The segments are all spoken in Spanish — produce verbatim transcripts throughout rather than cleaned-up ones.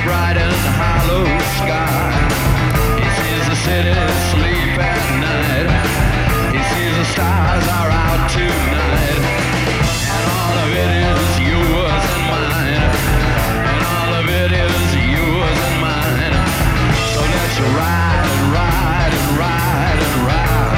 bright as a hollow sky. He sees the city sleep at night. He sees the stars are out tonight. And all of it is yours and mine. And all of it is yours and mine. So let's ride and ride and ride and ride.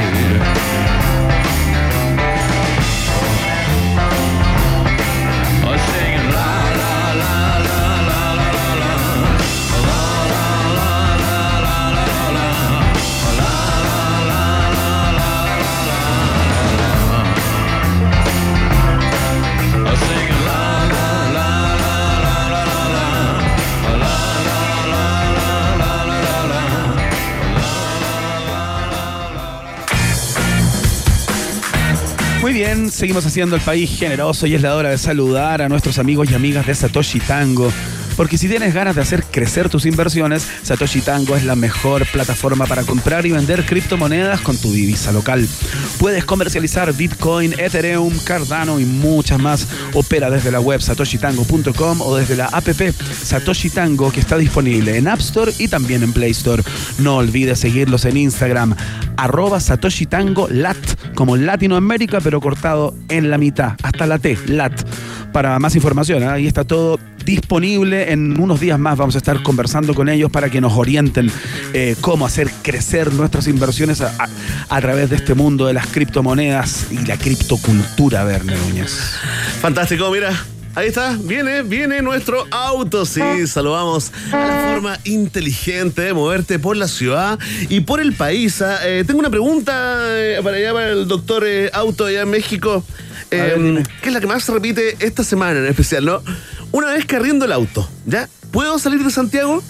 Oh, singing la la la la la la la la la la la la la la la oh, singing la la la la la la la la Muy bien, seguimos haciendo el país generoso y es la hora de saludar a nuestros amigos y amigas de Satoshi Tango. Porque si tienes ganas de hacer crecer tus inversiones, Satoshi Tango es la mejor plataforma para comprar y vender criptomonedas con tu divisa local. Puedes comercializar Bitcoin, Ethereum, Cardano y muchas más. Opera desde la web satoshi tango punto com o desde la app Satoshi Tango, que está disponible en App Store y también en Play Store. No olvides seguirlos en Instagram, arroba Satoshi Tango Lat, como Latinoamérica, pero cortado en la mitad, hasta la T, Lat. Para más información, ¿eh? Ahí está todo disponible. En unos días más vamos a estar conversando con ellos para que nos orienten eh, cómo hacer crecer nuestras inversiones a, a, a través de este mundo de las criptomonedas y la criptocultura, Verne Núñez. Fantástico, mira. Ahí está, viene, viene nuestro auto, sí, saludamos a la forma inteligente de moverte por la ciudad y por el país. Eh, tengo una pregunta eh, para allá, para el doctor eh, Auto allá en México, eh, ver, que es la que más se repite esta semana en especial, ¿no? Una vez que arriendo el auto, ¿ya? ¿Puedo salir de Santiago?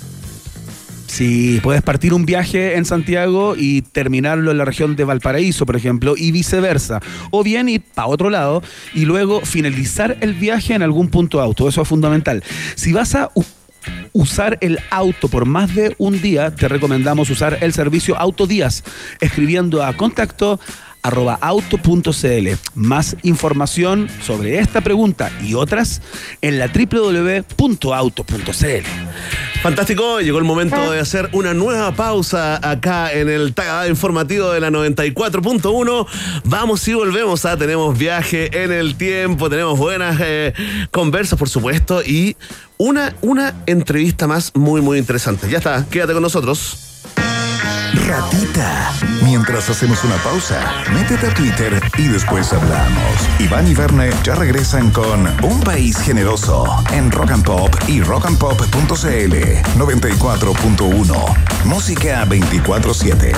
Sí, puedes partir un viaje en Santiago y terminarlo en la región de Valparaíso, por ejemplo, y viceversa. O bien ir para otro lado y luego finalizar el viaje en algún punto auto. Eso es fundamental. Si vas a u- usar el auto por más de un día, te recomendamos usar el servicio Autodías, escribiendo a contacto arroba auto punto cl. Más información sobre esta pregunta y otras en la doble u doble u doble u punto auto punto cl. Fantástico, llegó el momento de hacer una nueva pausa acá en el Tagada Informativo de la noventa y cuatro punto uno. Vamos y volvemos, ¿ah? Tenemos viaje en el tiempo, tenemos buenas eh, conversas, por supuesto, y una, una entrevista más muy, muy interesante. Ya está, quédate con nosotros. Ratita. Mientras hacemos una pausa, métete a Twitter y después hablamos. Iván y Verne ya regresan con Un País Generoso en Rock and Pop y rock and pop punto cl. noventa y cuatro punto uno. Música veinticuatro siete.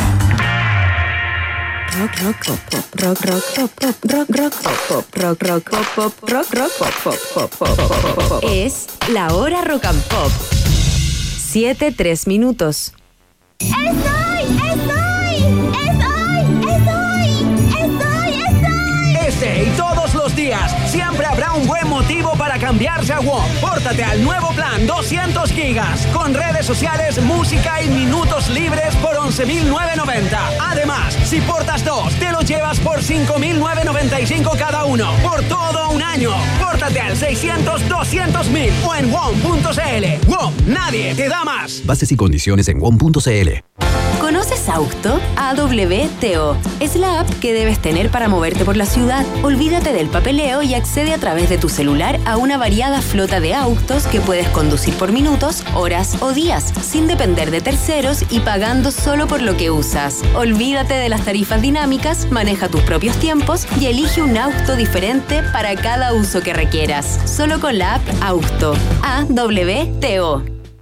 Rock, rock, pop, pop, rock, rock, pop, pop, rock, rock, pop, pop, rock, rock, pop, pop, rock, rock, pop, pop, pop, pop, pop, pop. Es la hora Rock and Pop. Siete, tres minutos. ¡Estoy! ¡Estoy! ¡Estoy! ¡Estoy! ¡Estoy! ¡Estoy! Este y todos los días siempre habrá un buen motivo para cambiarse a WOM. Pórtate al nuevo plan doscientos gigas con redes sociales, música y minutos libres por once mil novecientos noventa. Además, si portas dos, te los llevas por cinco mil novecientos noventa y cinco cada uno por todo un año. Pórtate al seiscientos doscientos mil o en WOM punto cl. WOM, nadie te da más. Bases y condiciones en WOM punto cl. ¿Conoces Auto? A W T O. Es la app que debes tener para moverte por la ciudad. Olvídate del papeleo y accede a través de tu celular a una variada flota de autos que puedes conducir por minutos, horas o días, sin depender de terceros y pagando solo por lo que usas. Olvídate de las tarifas dinámicas, maneja tus propios tiempos y elige un auto diferente para cada uso que requieras. Solo con la app Auto. A W T O.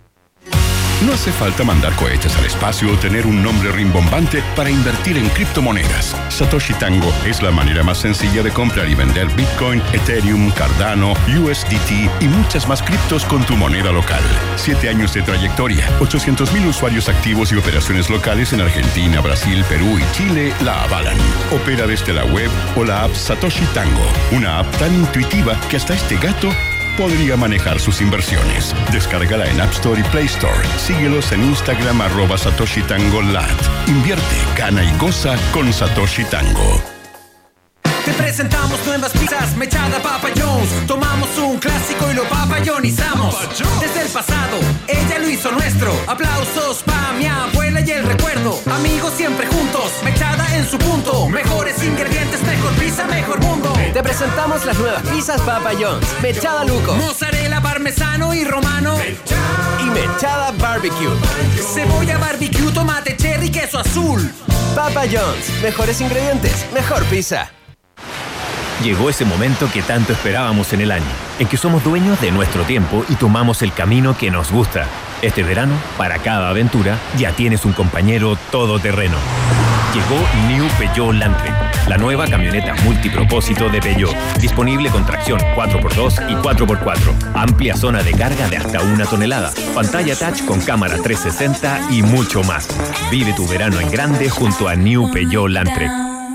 No hace falta mandar cohetes al espacio o tener un nombre rimbombante para invertir en criptomonedas. Satoshi Tango es la manera más sencilla de comprar y vender Bitcoin, Ethereum, Cardano, U S D T y muchas más criptos con tu moneda local. Siete años de trayectoria, ochocientos mil usuarios activos y operaciones locales en Argentina, Brasil, Perú y Chile la avalan. Opera desde la web o la app Satoshi Tango, una app tan intuitiva que hasta este gato podría manejar sus inversiones. Descárgala en App Store y Play Store. Síguelos en Instagram arroba Satoshi Tango Lat. Invierte, gana y goza con Satoshi Tango. Te presentamos nuevas pizzas, Mechada Papa John's. Tomamos un clásico y lo papayonizamos. Desde el pasado, ella lo hizo nuestro. Aplausos pa' mi abuela y el recuerdo. Amigos siempre juntos, Mechada en su punto. Mejores ingredientes, mejor pizza, mejor mundo. Te presentamos las nuevas pizzas Papa John's. Mechada Luco, Mozzarella parmesano y romano. y Mechada Barbecue. Cebolla barbecue, tomate cherry, queso azul. Papa John's, mejores ingredientes, mejor pizza. Llegó ese momento que tanto esperábamos en el año, en que somos dueños de nuestro tiempo y tomamos el camino que nos gusta. Este verano, para cada aventura, ya tienes un compañero todoterreno. Llegó New Peugeot Landtrek, la nueva camioneta multipropósito de Peugeot, disponible con tracción cuatro por dos y cuatro por cuatro, amplia zona de carga de hasta una tonelada, pantalla touch con cámara trescientos sesenta y mucho más. Vive tu verano en grande junto a New Peugeot Landtrek.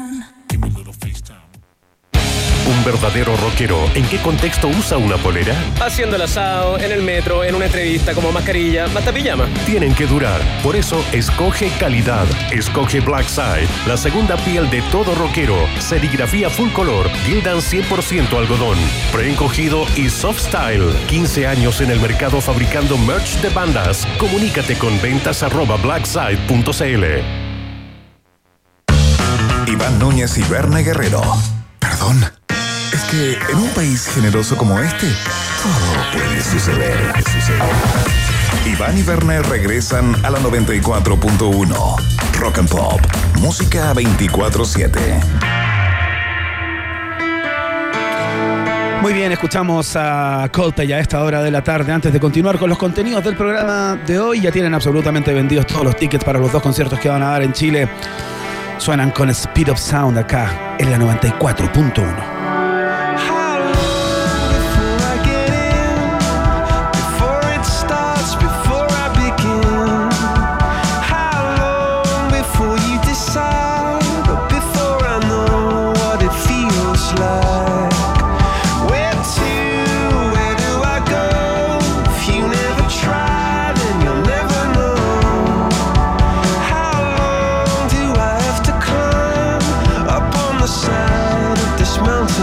Un verdadero rockero, ¿en qué contexto usa una polera? Haciendo el asado, en el metro, en una entrevista, como mascarilla, hasta pijama. Tienen que durar. Por eso, escoge calidad. Escoge Blackside, la segunda piel de todo rockero. Serigrafía full color, Gildan cien por ciento algodón. Preencogido y soft style. quince años en el mercado fabricando merch de bandas. Comunícate con ventas arroba blackside punto cl. Iván Núñez y Berna Guerrero. Perdón. Es que en un país generoso como este, todo puede suceder. Iván y Berna regresan a la noventa y cuatro punto uno. Rock and Pop. Música veinticuatro siete. Muy bien, escuchamos a Coldplay a esta hora de la tarde. Antes de continuar con los contenidos del programa de hoy, ya tienen absolutamente vendidos todos los tickets para los dos conciertos que van a dar en Chile. Suenan con Speed of Sound acá en la noventa y cuatro punto uno. Mountain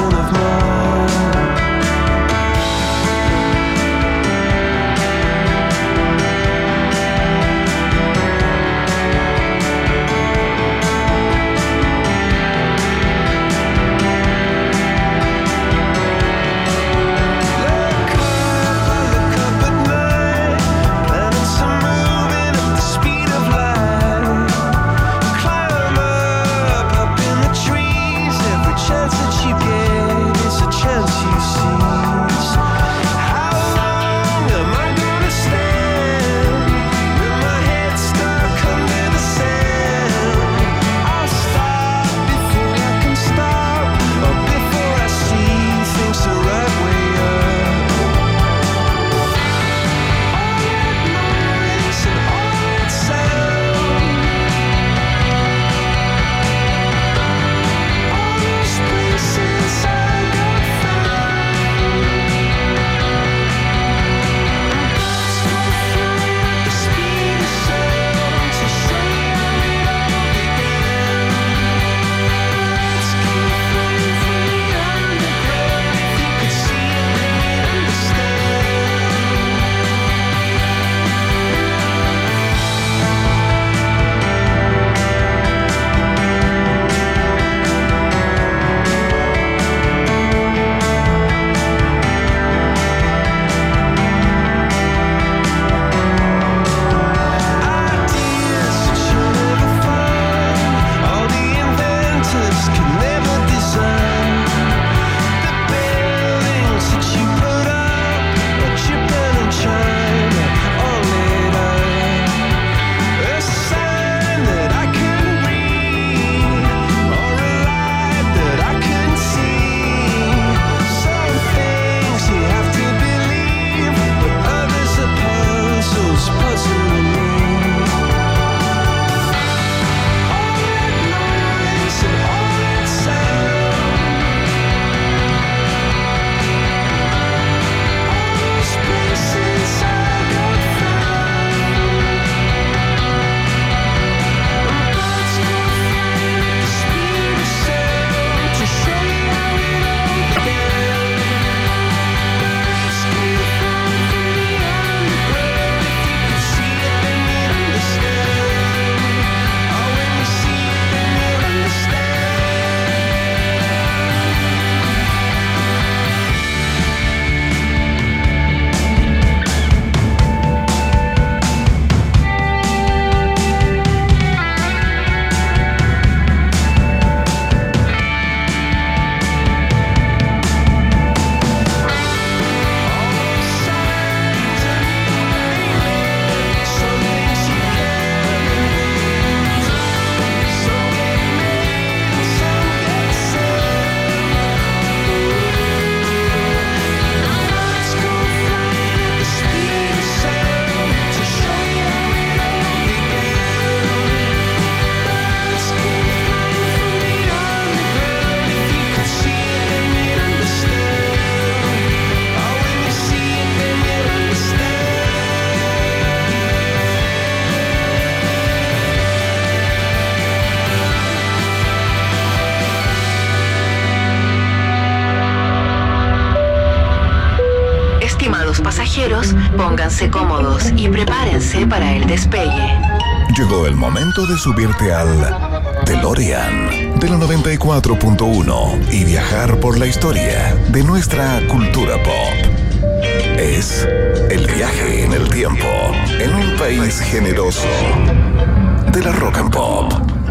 pasajeros, pónganse cómodos y prepárense para el despegue. Llegó el momento de subirte al DeLorean de la noventa y cuatro punto uno y viajar por la historia de nuestra cultura pop. Es el viaje en el tiempo en un país generoso de la rock and pop.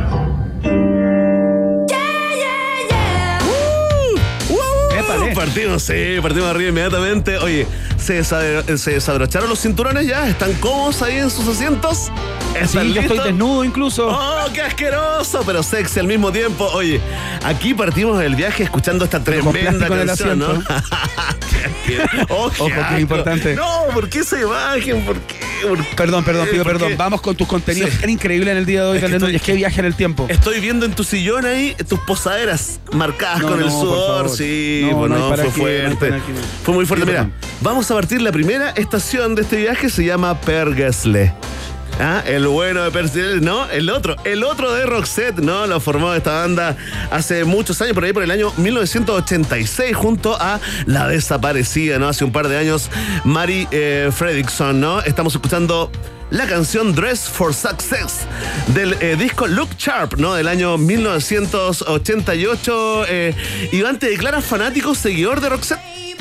Partimos, sí, partimos arriba inmediatamente. Oye, ¿se, desab- se desabrocharon los cinturones ya? ¿Están cómodos ahí en sus asientos? ¿Están Sí, ya listos? estoy desnudo incluso. ¡Oh, qué asqueroso! Pero sexy al mismo tiempo. Oye, aquí partimos del viaje escuchando esta tremenda con el canción, ¿no? asiento. Qué asqueroso. Oh, qué Ojo, que es asco. importante. No, ¿por qué esa imagen? ¿Por qué? ¿Por qué? Perdón, perdón, pido ¿Por perdón. qué? Vamos con tus contenidos Sí. tan increíbles en el día de hoy, Es que Dale estoy- Núñez. Qué viaje en el tiempo. Estoy viendo en tu sillón ahí tus posaderas marcadas No, con el no, por sudor. favor. Sí, No, pues no hay no, para fue qué, no hay fuerte. para qué, no. Fue muy fuerte. Sí, Mira, perdón. vamos a partir la primera estación de este viaje, se llama Per Gessle. Ah, el bueno de Per Gessle, no, el otro, el otro de Roxette, ¿no? Lo formó esta banda hace muchos años, por ahí por el año mil novecientos ochenta y seis, junto a la desaparecida, ¿no? Hace un par de años, Mari eh, Fredriksson, ¿no? Estamos escuchando la canción Dress for Success del eh, disco Look Sharp, ¿no? Del año mil novecientos ochenta y ocho. Eh, Iván, ¿te declaras fanático, seguidor de Roxette?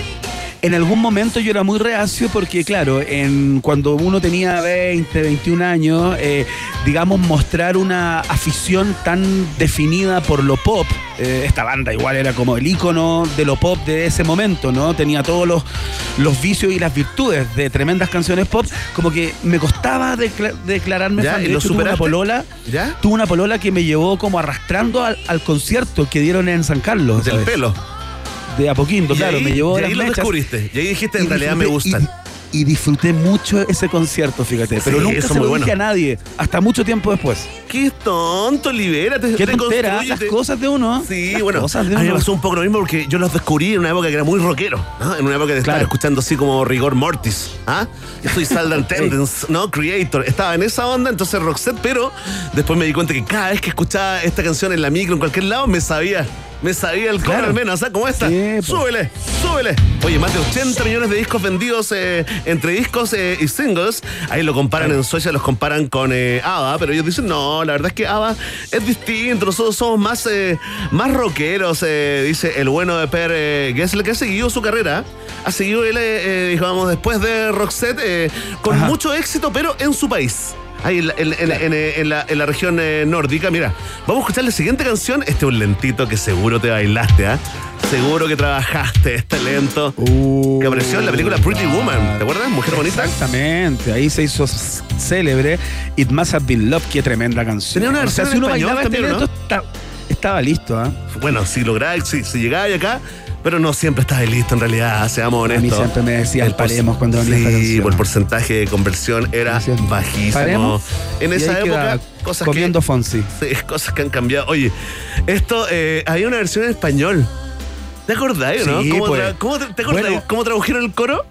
En algún momento yo era muy reacio porque, claro, en, cuando uno tenía veinte, veintiún años, eh, digamos, mostrar una afición tan definida por lo pop, eh, esta banda igual era como el ícono de lo pop de ese momento, ¿no? Tenía todos los, los vicios y las virtudes de tremendas canciones pop, como que me costaba decla- declararme ¿Ya? fan. ¿Y De lo hecho, tuve una superaste? polola, ¿Ya? tuve una polola que me llevó como arrastrando al, al concierto que dieron en San Carlos. Del ¿sabes? pelo. De Apoquindo, Y claro, ahí, me llevó y de ahí las lo mechas. descubriste. Y ahí dijiste, en Y realidad me disfruté- gustan. Y, y disfruté mucho ese concierto, fíjate. Pero Sí, nunca eso se es muy lo bueno. dije a nadie, hasta mucho tiempo después. Qué tonto, libérate. Qué te tontera, construyete. las cosas de uno. Sí, Las bueno, cosas de a mí me uno. pasó un poco lo mismo porque yo los descubrí en una época que era muy rockero, ¿no? En una época de estar Claro. escuchando así como Rigor Mortis, ¿ah? Yo soy Saldan Tendence, ¿no? Creator. Estaba en esa onda, entonces Roxette, pero después me di cuenta que cada vez que escuchaba esta canción en la micro, en cualquier lado, me sabía. Me sabía el coro Claro. al menos, ¿sabes? Como esta. Sí, po. súbele, súbele. Oye, más de ochenta millones de discos vendidos eh, entre discos eh, y singles. Ahí lo comparan en Suecia, los comparan con eh, ABBA, pero ellos dicen, no, la verdad es que ABBA es distinto. Nosotros somos más, eh, más rockeros, eh, dice el bueno de Per eh, Gessle, que ha seguido su carrera. Ha seguido él, eh, eh, digamos, después de Roxette, eh, con Ajá. mucho éxito, pero en su país. Ahí en la, en, en- en- en la, en la región eh, nórdica. Mira, vamos a escuchar la siguiente canción. Este es un lentito que seguro te bailaste, ¿ah? Seguro que trabajaste este lento. Uh, que apareció en la película Pretty Woman. ¿Te acuerdas? Mujer bonita. Exactamente, ahí se hizo s- célebre It Must Have Been Love, qué tremenda canción. Tenía una O sea, versión si uno en español bailaba este también, ¿o lento, está- estaba listo, ¿ah? Bueno, si lograbas, si, si llegabas acá, pero no siempre estabas listo en realidad, seamos A honestos. mí siempre me decían, El por- paremos cuando venía esta Sí, canción. pues el porcentaje de conversión era Me decían, bajísimo. paremos, En y esa ahí época, quedaba cosas comiendo que... Fonsi. Sí, cosas que han cambiado. Oye, esto, eh, había una versión en español. ¿Te acordáis, no? Sí, ¿Cómo, pues. tra- cómo tra- ¿Te acordáis Bueno. cómo tradujeron el coro?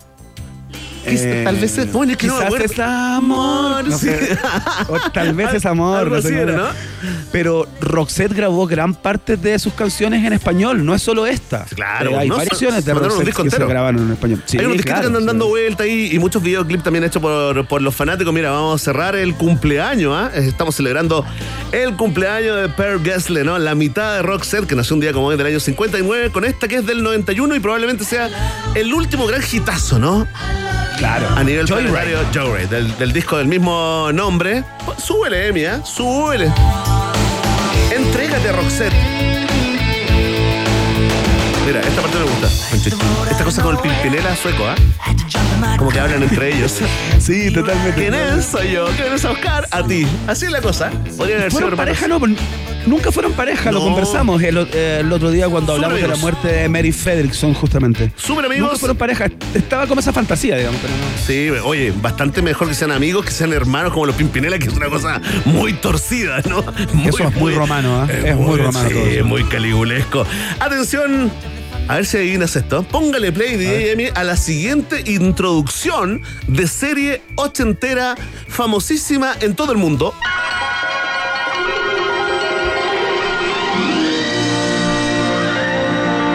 Eh, tal vez es... Bueno, es que no me quizás acuerdo. es amor. No Sí. sé. O tal vez es amor. Algo no sé así cómo era, era. ¿no? Pero Roxette grabó gran parte de sus canciones en español, no es solo esta. Claro, Eh, hay no, varias se- canciones de mandaron un Roxette disco que se entero. grabaron en español. Sí, Hay unos disquitos claro, que andan sí. dando vuelta ahí y muchos videoclips también hechos por, por los fanáticos. Mira, vamos a cerrar el cumpleaños, ¿ah? Estamos celebrando el cumpleaños de Per Gessle, ¿no? La mitad de Roxette, que nació un día como hoy del año cincuenta y nueve, con esta que es del noventa y uno y probablemente sea el último gran hitazo, ¿no? Claro. A nivel Joyride. planetario, Joyride, del, del disco del mismo nombre. Pues, súbele, Emi, ¿eh? Súbele. Entrégate, Roxette. Mira, esta parte me gusta. Esta cosa con el Pimpinela sueco, ¿ah? Como que hablan entre ellos. Sí, totalmente. ¿Quién es? Soy yo. ¿Quién es a buscar? A ti. Así es la cosa. Podría haber sido ¿Fueron hermanos. pareja? No, pues, nunca fueron pareja, lo No. conversamos el, o- eh, el otro día cuando Súper hablamos de la amigos. muerte de Mary Fredriksson, justamente. Súper amigos. Nunca fueron pareja, estaba como esa fantasía, digamos, pero no. Sí, oye, bastante mejor que sean amigos, que sean hermanos como los Pimpinela, que es una cosa muy torcida, ¿no? Eso es muy romano, ¿eh? Es muy romano sí, todo eso. muy caligulesco. Atención, a ver si adivinas esto. Póngale play, D J Emi, a la siguiente introducción de serie ochentera famosísima en todo el mundo. Ah,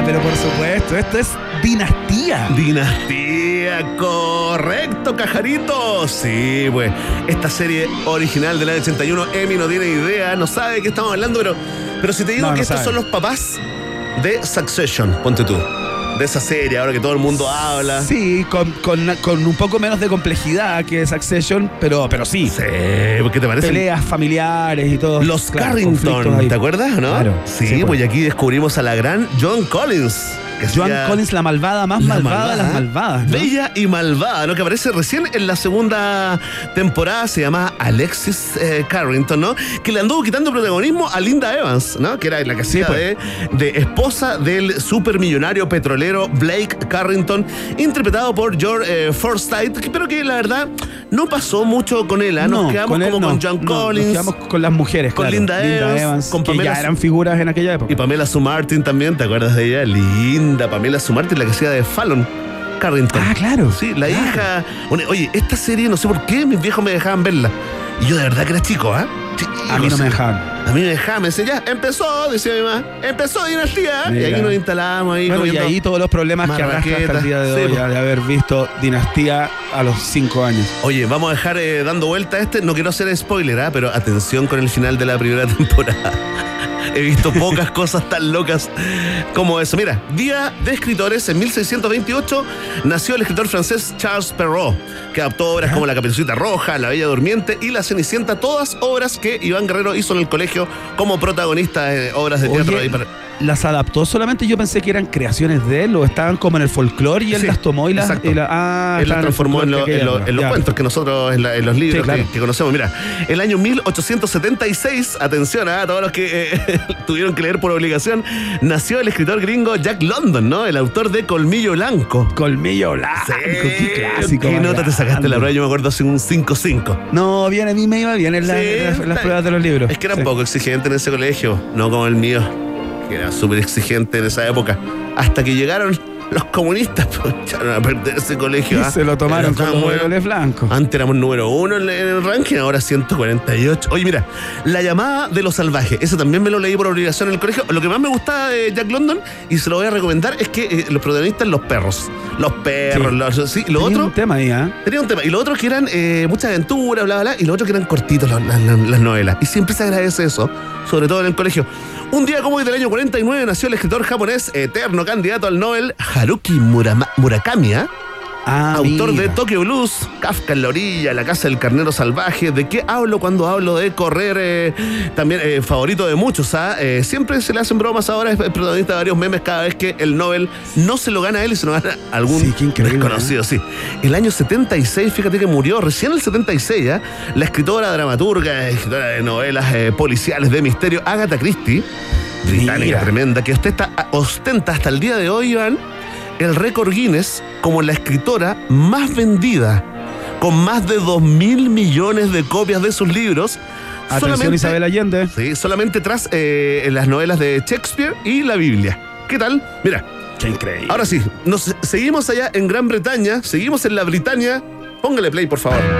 pero por supuesto, esto es Dinastía. Dinastía, correcto, Cajarito. Sí, pues, esta serie original del año ochenta y uno, Emi no tiene idea, no sabe de qué estamos hablando, pero, pero si te digo No, que no estos sabe. son los papás de Succession, ponte tú, de esa serie, ahora que todo el mundo habla. Sí, con, con, con un poco menos de complejidad que Succession, pero, pero sí. Sí, ¿qué te parece? Peleas familiares y todo. Los claro, conflictos Carrington, ahí. ¿te acuerdas, no? Claro. Sí, Sí, pues pues. y aquí descubrimos a la gran Joan Collins. Que Joan hacía Collins, la malvada más la malvada de las malvadas, ¿no? Bella y malvada, ¿no? Que aparece recién en la segunda temporada, se llama Alexis eh, Carrington, ¿no? Que le anduvo quitando protagonismo a Linda Evans, ¿no? Que era la que hacía pues. de, de esposa del supermillonario petrolero Blake Carrington, interpretado por George eh, Forsythe, que- pero que la verdad no pasó mucho con él, ¿ah? Nos No, quedamos con él como no, con Joan no, Collins. Nos quedamos con las mujeres, Con claro. Linda Evans, con que Pamela ya Su- eran figuras en aquella época. Y Pamela Sue Martin también, ¿te acuerdas de ella? Linda, Pamela Sue Martin, la que hacía de Fallon Carrington. Ah, claro. Sí, la Claro. hija. Oye, esta serie no sé por qué mis viejos me dejaban verla. Y yo de verdad que era chico, ¿ah? Chico, A mí no sí. me dejaban. A mí me dejaban, me decía, ya, empezó, decía mi mamá, empezó Dinastía. Y Mira. ahí nos instalamos ahí. Bueno, y comiendo ahí todos los problemas que arrastra hasta el marraqueta. día de Sí, hoy, pues. de haber visto Dinastía a los cinco años. Oye, vamos a dejar eh, dando vuelta a este. No quiero hacer spoiler, ¿ah? Pero atención con el final de la primera temporada. He visto pocas cosas tan locas como eso. Mira, Día de Escritores, en mil seiscientos veintiocho nació el escritor francés Charles Perrault, que adaptó obras como La Caperucita Roja, La Bella Durmiente y La Cenicienta, todas obras que Iván Guerrero hizo en el colegio como protagonista de obras de teatro. Oye, ahí para- ¿las adaptó solamente? Yo pensé que eran creaciones de él o estaban como en el folclore y él Sí, las tomó y las... exacto. y la- ah, Él estaban las en el transformó en, folclore lo- de en lo- aquella en los época. cuentos que nosotros, en, la- en los libros Sí, claro. que, que conocemos. Mira, el año mil ochocientos setenta y seis, atención a todos los que eh, tuvieron que leer por obligación, nació el escritor gringo Jack London, ¿no? El autor de Colmillo Blanco. Colmillo Blanco, qué clásico. ¿Qué más nota te sacaste grande. la prueba? Yo me acuerdo hace un cinco cinco. No, bien, a mí me iba bien en, la- Sí, en las, en las está- pruebas de los libros. Es que era Sí. un poco exigente en ese colegio, no como el mío, que era súper exigente en esa época. Hasta que llegaron los comunistas, pues echaron a perder ese colegio. Y ¿ah? se lo tomaron Era con tan los bueno. goles blancos. Antes éramos número uno en en el ranking, ahora ciento cuarenta y ocho. Oye, mira, La llamada de los salvajes, ese también me lo leí por obligación en el colegio. Lo que más me gustaba de Jack London, y se lo voy a recomendar, es que eh, los protagonistas, los perros. Los perros, Sí. los, sí, y lo Tenía otro... un tema ahí, ¿ah? Tenía un tema. Y lo otro que eran eh, mucha aventura, bla, bla, bla. Y lo otro que eran cortitos las, las- las novelas. Y siempre se agradece eso, sobre todo en el colegio. Un día como hoy del año cuarenta y nueve nació el escritor japonés, eterno candidato al Nobel, Haruki Murama- Murakami, ¿ah? Ah, Autor mira. de Tokyo Blues, Kafka en la orilla, La casa del carnero salvaje. ¿De qué hablo cuando hablo de correr? Eh, también eh, favorito de muchos, ¿ah? Eh, siempre se le hacen bromas ahora, es protagonista de varios memes cada vez que el Nobel no se lo gana a él y se lo gana a algún Sí, qué increíble, desconocido, sí. El año setenta y seis, fíjate que murió, recién el setenta y seis, ¿ah? La escritora, dramaturga, escritora de novelas eh, policiales de misterio, Agatha Christie, británica Mira. tremenda, que ostenta, ostenta hasta el día de hoy, Iván, el récord Guinness como la escritora más vendida, con más de dos mil millones de copias de sus libros. Atención, Isabel Allende. Sí, solamente tras eh, en las novelas de Shakespeare y la Biblia. ¿Qué tal? Mira. Qué increíble. Ahora sí, nos seguimos allá en Gran Bretaña, seguimos en la Britania. Póngale play, por favor.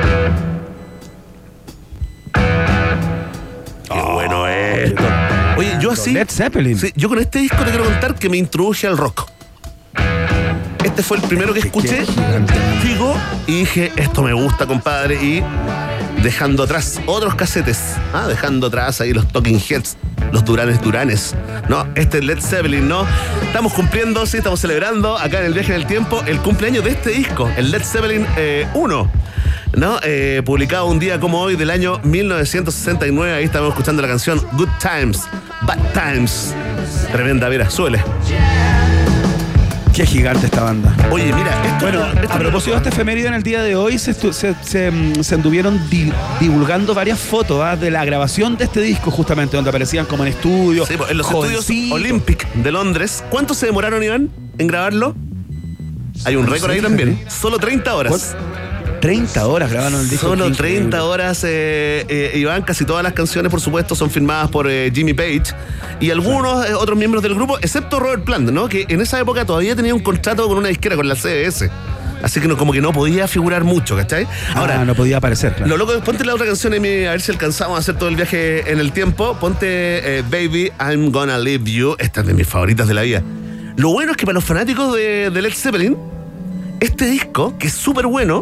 Qué bueno esto. Oye, yo así. Led Zeppelin. Sí, yo con este disco te quiero contar que me introduje al rock. Este fue el primero que escuché, digo, y dije, esto me gusta, compadre, y dejando atrás otros casetes, ¿ah? Dejando atrás ahí los Talking Heads, los Duranes Duranes, ¿no? Este es Led Zeppelin, ¿no? Estamos cumpliendo, sí, estamos celebrando acá en el Viaje en el Tiempo el cumpleaños de este disco, el Led Zeppelin eh, uno, ¿no? Eh, publicado un día como hoy del año mil novecientos sesenta y nueve, ahí estamos escuchando la canción Good Times, Bad Times. Tremenda, mira, suele. Qué gigante esta banda. Oye, mira, esto, Bueno, esto a propósito de este efeméride, en el día de hoy se, estu- se, se, mm, se anduvieron di- divulgando varias fotos ¿ah? de la grabación de este disco, justamente, donde aparecían como en estudio. Sí, pues, en los estudios jovencitos. Olympic de Londres. ¿Cuánto se demoraron, Iván, en grabarlo? Hay un No récord sé, ahí también. fíjate. Solo treinta horas. treinta horas grabaron el disco. Solo Qué increíble. treinta horas, eh, eh, Iván. Casi todas las canciones, por supuesto, son firmadas por eh, Jimmy Page y algunos eh, otros miembros del grupo, excepto Robert Plant, ¿no? Que en esa época todavía tenía un contrato con una disquera, con la C B S. Así que no, como que no podía figurar mucho, ¿cachai? Ahora, no podía aparecer, claro. Lo loco es, ponte la otra canción, Emi, a ver si alcanzamos a hacer todo el viaje en el tiempo. Ponte eh, Baby, I'm Gonna Leave You. Esta es de mis favoritas de la vida. Lo bueno es que para los fanáticos de, de Led Zeppelin, este disco, que es súper bueno,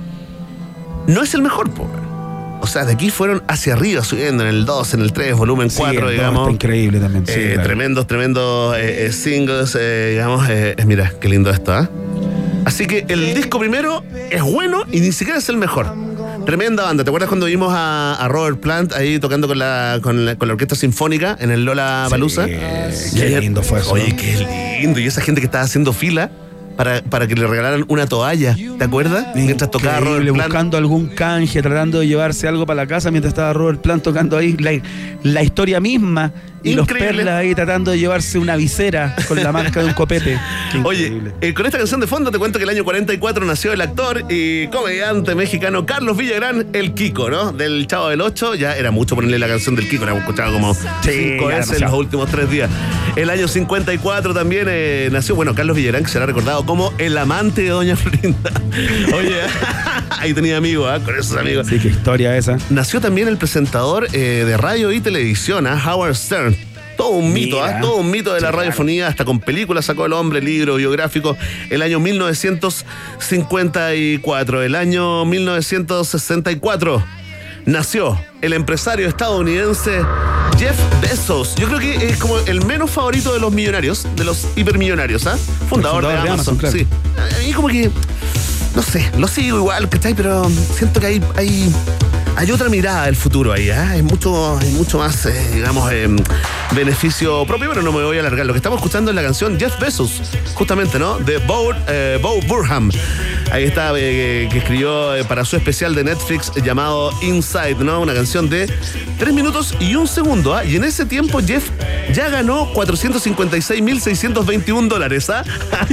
no es el mejor, po. O sea, de aquí fueron hacia arriba, subiendo en el dos, en el tres, volumen cuatro, sí, digamos. Está increíble también. Sí, eh, claro. Tremendos, tremendos eh, eh, singles, eh, digamos. Eh, eh, mira, qué lindo esto, ¿eh? Así que el disco primero es bueno y ni siquiera es el mejor. Tremenda banda. ¿Te acuerdas cuando vimos a, a Robert Plant ahí tocando con la, con la, con la orquesta sinfónica en el Lollapalooza? Sí, qué lindo fue eso. Oye, qué lindo. Y esa gente que estaba haciendo fila para, para que le regalaran una toalla, ¿te acuerdas? Mientras tocaba Robert Plant. Buscando algún canje, tratando de llevarse algo para la casa mientras estaba Robert Plant tocando ahí la, la historia misma. Y Increíble. los Perlas ahí tratando de llevarse una visera con la marca de un copete. Oye, eh, con esta canción de fondo te cuento que el año cuarenta y cuatro nació el actor y comediante mexicano Carlos Villagrán, el Kiko, ¿no? Del Chavo del Ocho. Ya era mucho ponerle la canción del Kiko, la hemos escuchado como Sí, cinco ya veces en demasiado. los últimos tres días. El año cincuenta y cuatro también eh, nació, bueno, Carlos Villagrán, que será recordado como el amante de Doña Florinda. Oye, ahí tenía amigos, ¿eh? Con esos amigos. Sí, qué historia esa. Nació también el presentador eh, de radio y televisión, ¿eh? Howard Stern. Todo un mito, ¿eh? Todo un mito de la radiofonía, hasta con películas sacó el hombre, libro biográfico. El año mil novecientos cincuenta y cuatro, el año mil novecientos sesenta y cuatro, nació el empresario estadounidense Jeff Bezos. Yo creo que es como el menos favorito de los millonarios, de los hipermillonarios, ¿ah? ¿eh? Fundador, fundador de de Amazon, Amazon, claro. sí. A mí como que, no sé, lo sigo igual, ¿cachai? Pero siento que hay... hay Hay otra mirada del futuro ahí, ¿eh? Hay mucho, hay mucho más, eh, digamos, eh, beneficio propio, pero no me voy a alargar. Lo que estamos escuchando es la canción Jeff Bezos, justamente, ¿no? De Bo, eh, Bo Burnham. Ahí está, eh, que escribió eh, para su especial de Netflix llamado Inside, ¿no? Una canción de tres minutos y un segundo, ¿eh? Y en ese tiempo Jeff ya ganó cuatrocientos cincuenta y seis mil seiscientos veintiún dólares, ¿ah?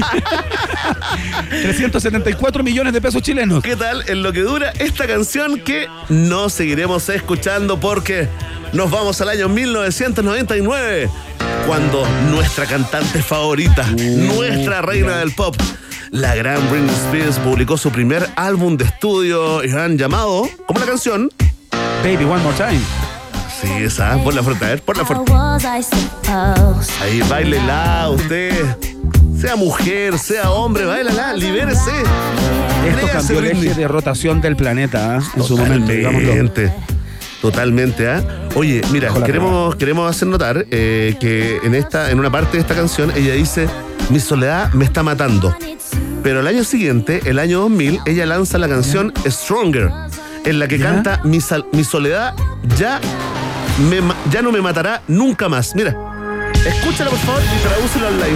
trescientos setenta y cuatro millones de pesos chilenos. ¿Qué tal en lo que dura esta canción que no seguiremos escuchando porque nos vamos al año mil novecientos noventa y nueve, cuando nuestra cantante favorita, uh, nuestra reina del pop, la gran Britney Spears, publicó su primer álbum de estudio llamado, ¿cómo la canción? Baby One More Time. Sí, esa, por la fuerte, a ver, por la fuerte. Ahí, báilela usted. Sea mujer, sea hombre, báilala, libérese. Esto cambió el eje de rotación del planeta, ¿eh? En su momento, digámoslo. Totalmente, totalmente, ¿ah? ¿eh? Oye, mira, queremos, queremos hacer notar eh, que en esta, en una parte de esta canción, ella dice: mi soledad me está matando. Pero el año siguiente, el año dos mil, ella lanza la canción Stronger, en la que ¿Ya? canta mi, sal, mi soledad ya, me, ya no me matará nunca más. Mira, escúchala por favor y tradúcela online.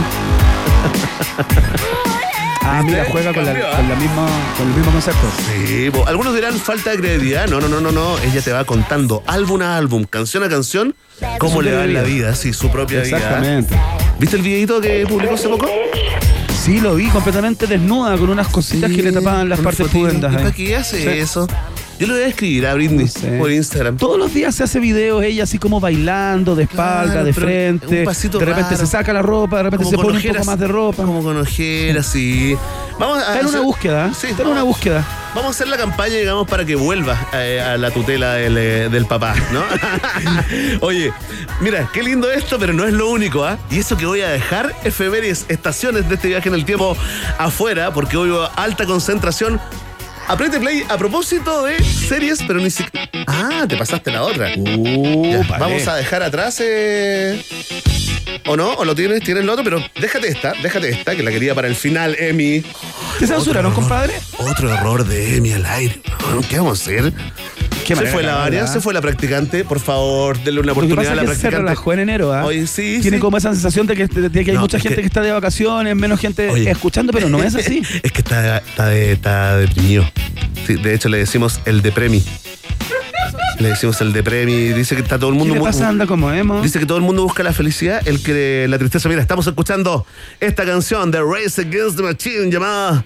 Ah, mira, juega con, la, con, la misma, con el mismo concepto. Sí, bo. Algunos dirán falta de credibilidad. No, no, no, no, no. Ella te va contando álbum a álbum, canción a canción, cómo le va en la vida, sí, su propia Exactamente. vida. Exactamente. ¿Viste el videito que publicó hace poco? Sí, lo vi completamente desnuda, con unas cositas sí, que le tapaban las partes pudendas. ¿Para qué hace sí. eso? Yo le voy a escribir a Britney no sé. por Instagram. Todos los días se hace videos ella así como bailando, de espalda, claro, de frente. Un pasito de repente raro. Se saca la ropa, de repente como se pone ojeras, un poco más de ropa. Como con ojeras, sí. Vamos a está en hacer, una búsqueda, sí, está en una búsqueda. Vamos a hacer la campaña, digamos, para que vuelva eh, a la tutela del, eh, del papá, ¿no? Oye, mira, qué lindo esto, pero no es lo único, ¿ah? ¿eh? Y eso que voy a dejar efemérides, estaciones de este viaje en el tiempo afuera, porque hoy hubo alta concentración. Apriete play a propósito de series, pero ni siquiera... Ah, te pasaste la otra. Uh, ya, vale. Vamos a dejar atrás... Eh... ¿O no? ¿O lo tienes? ¿Tienes lo otro? Pero déjate esta, déjate esta, que la quería para el final, Emi. ¿Te censuraron, compadre? Otro error de Emi al aire. ¿Qué vamos a hacer? ¿Qué se fue la variante, se fue la practicante. Por favor, denle una oportunidad a la que practicante. Se relajó en enero, ¿ah? Hoy sí. Tiene sí. como esa sensación de que, de que hay no, mucha gente que... que está de vacaciones, menos gente Oye. escuchando, pero no es así. Es que está, está, de, está deprimido. Sí, de hecho, le decimos el depremi. Le decimos el depremi. Dice que está todo el mundo. ¿Qué le pasa? Anda como emo. Dice que todo el mundo busca la felicidad, el que la tristeza. Mira, estamos escuchando esta canción de Race Against the Machine llamada.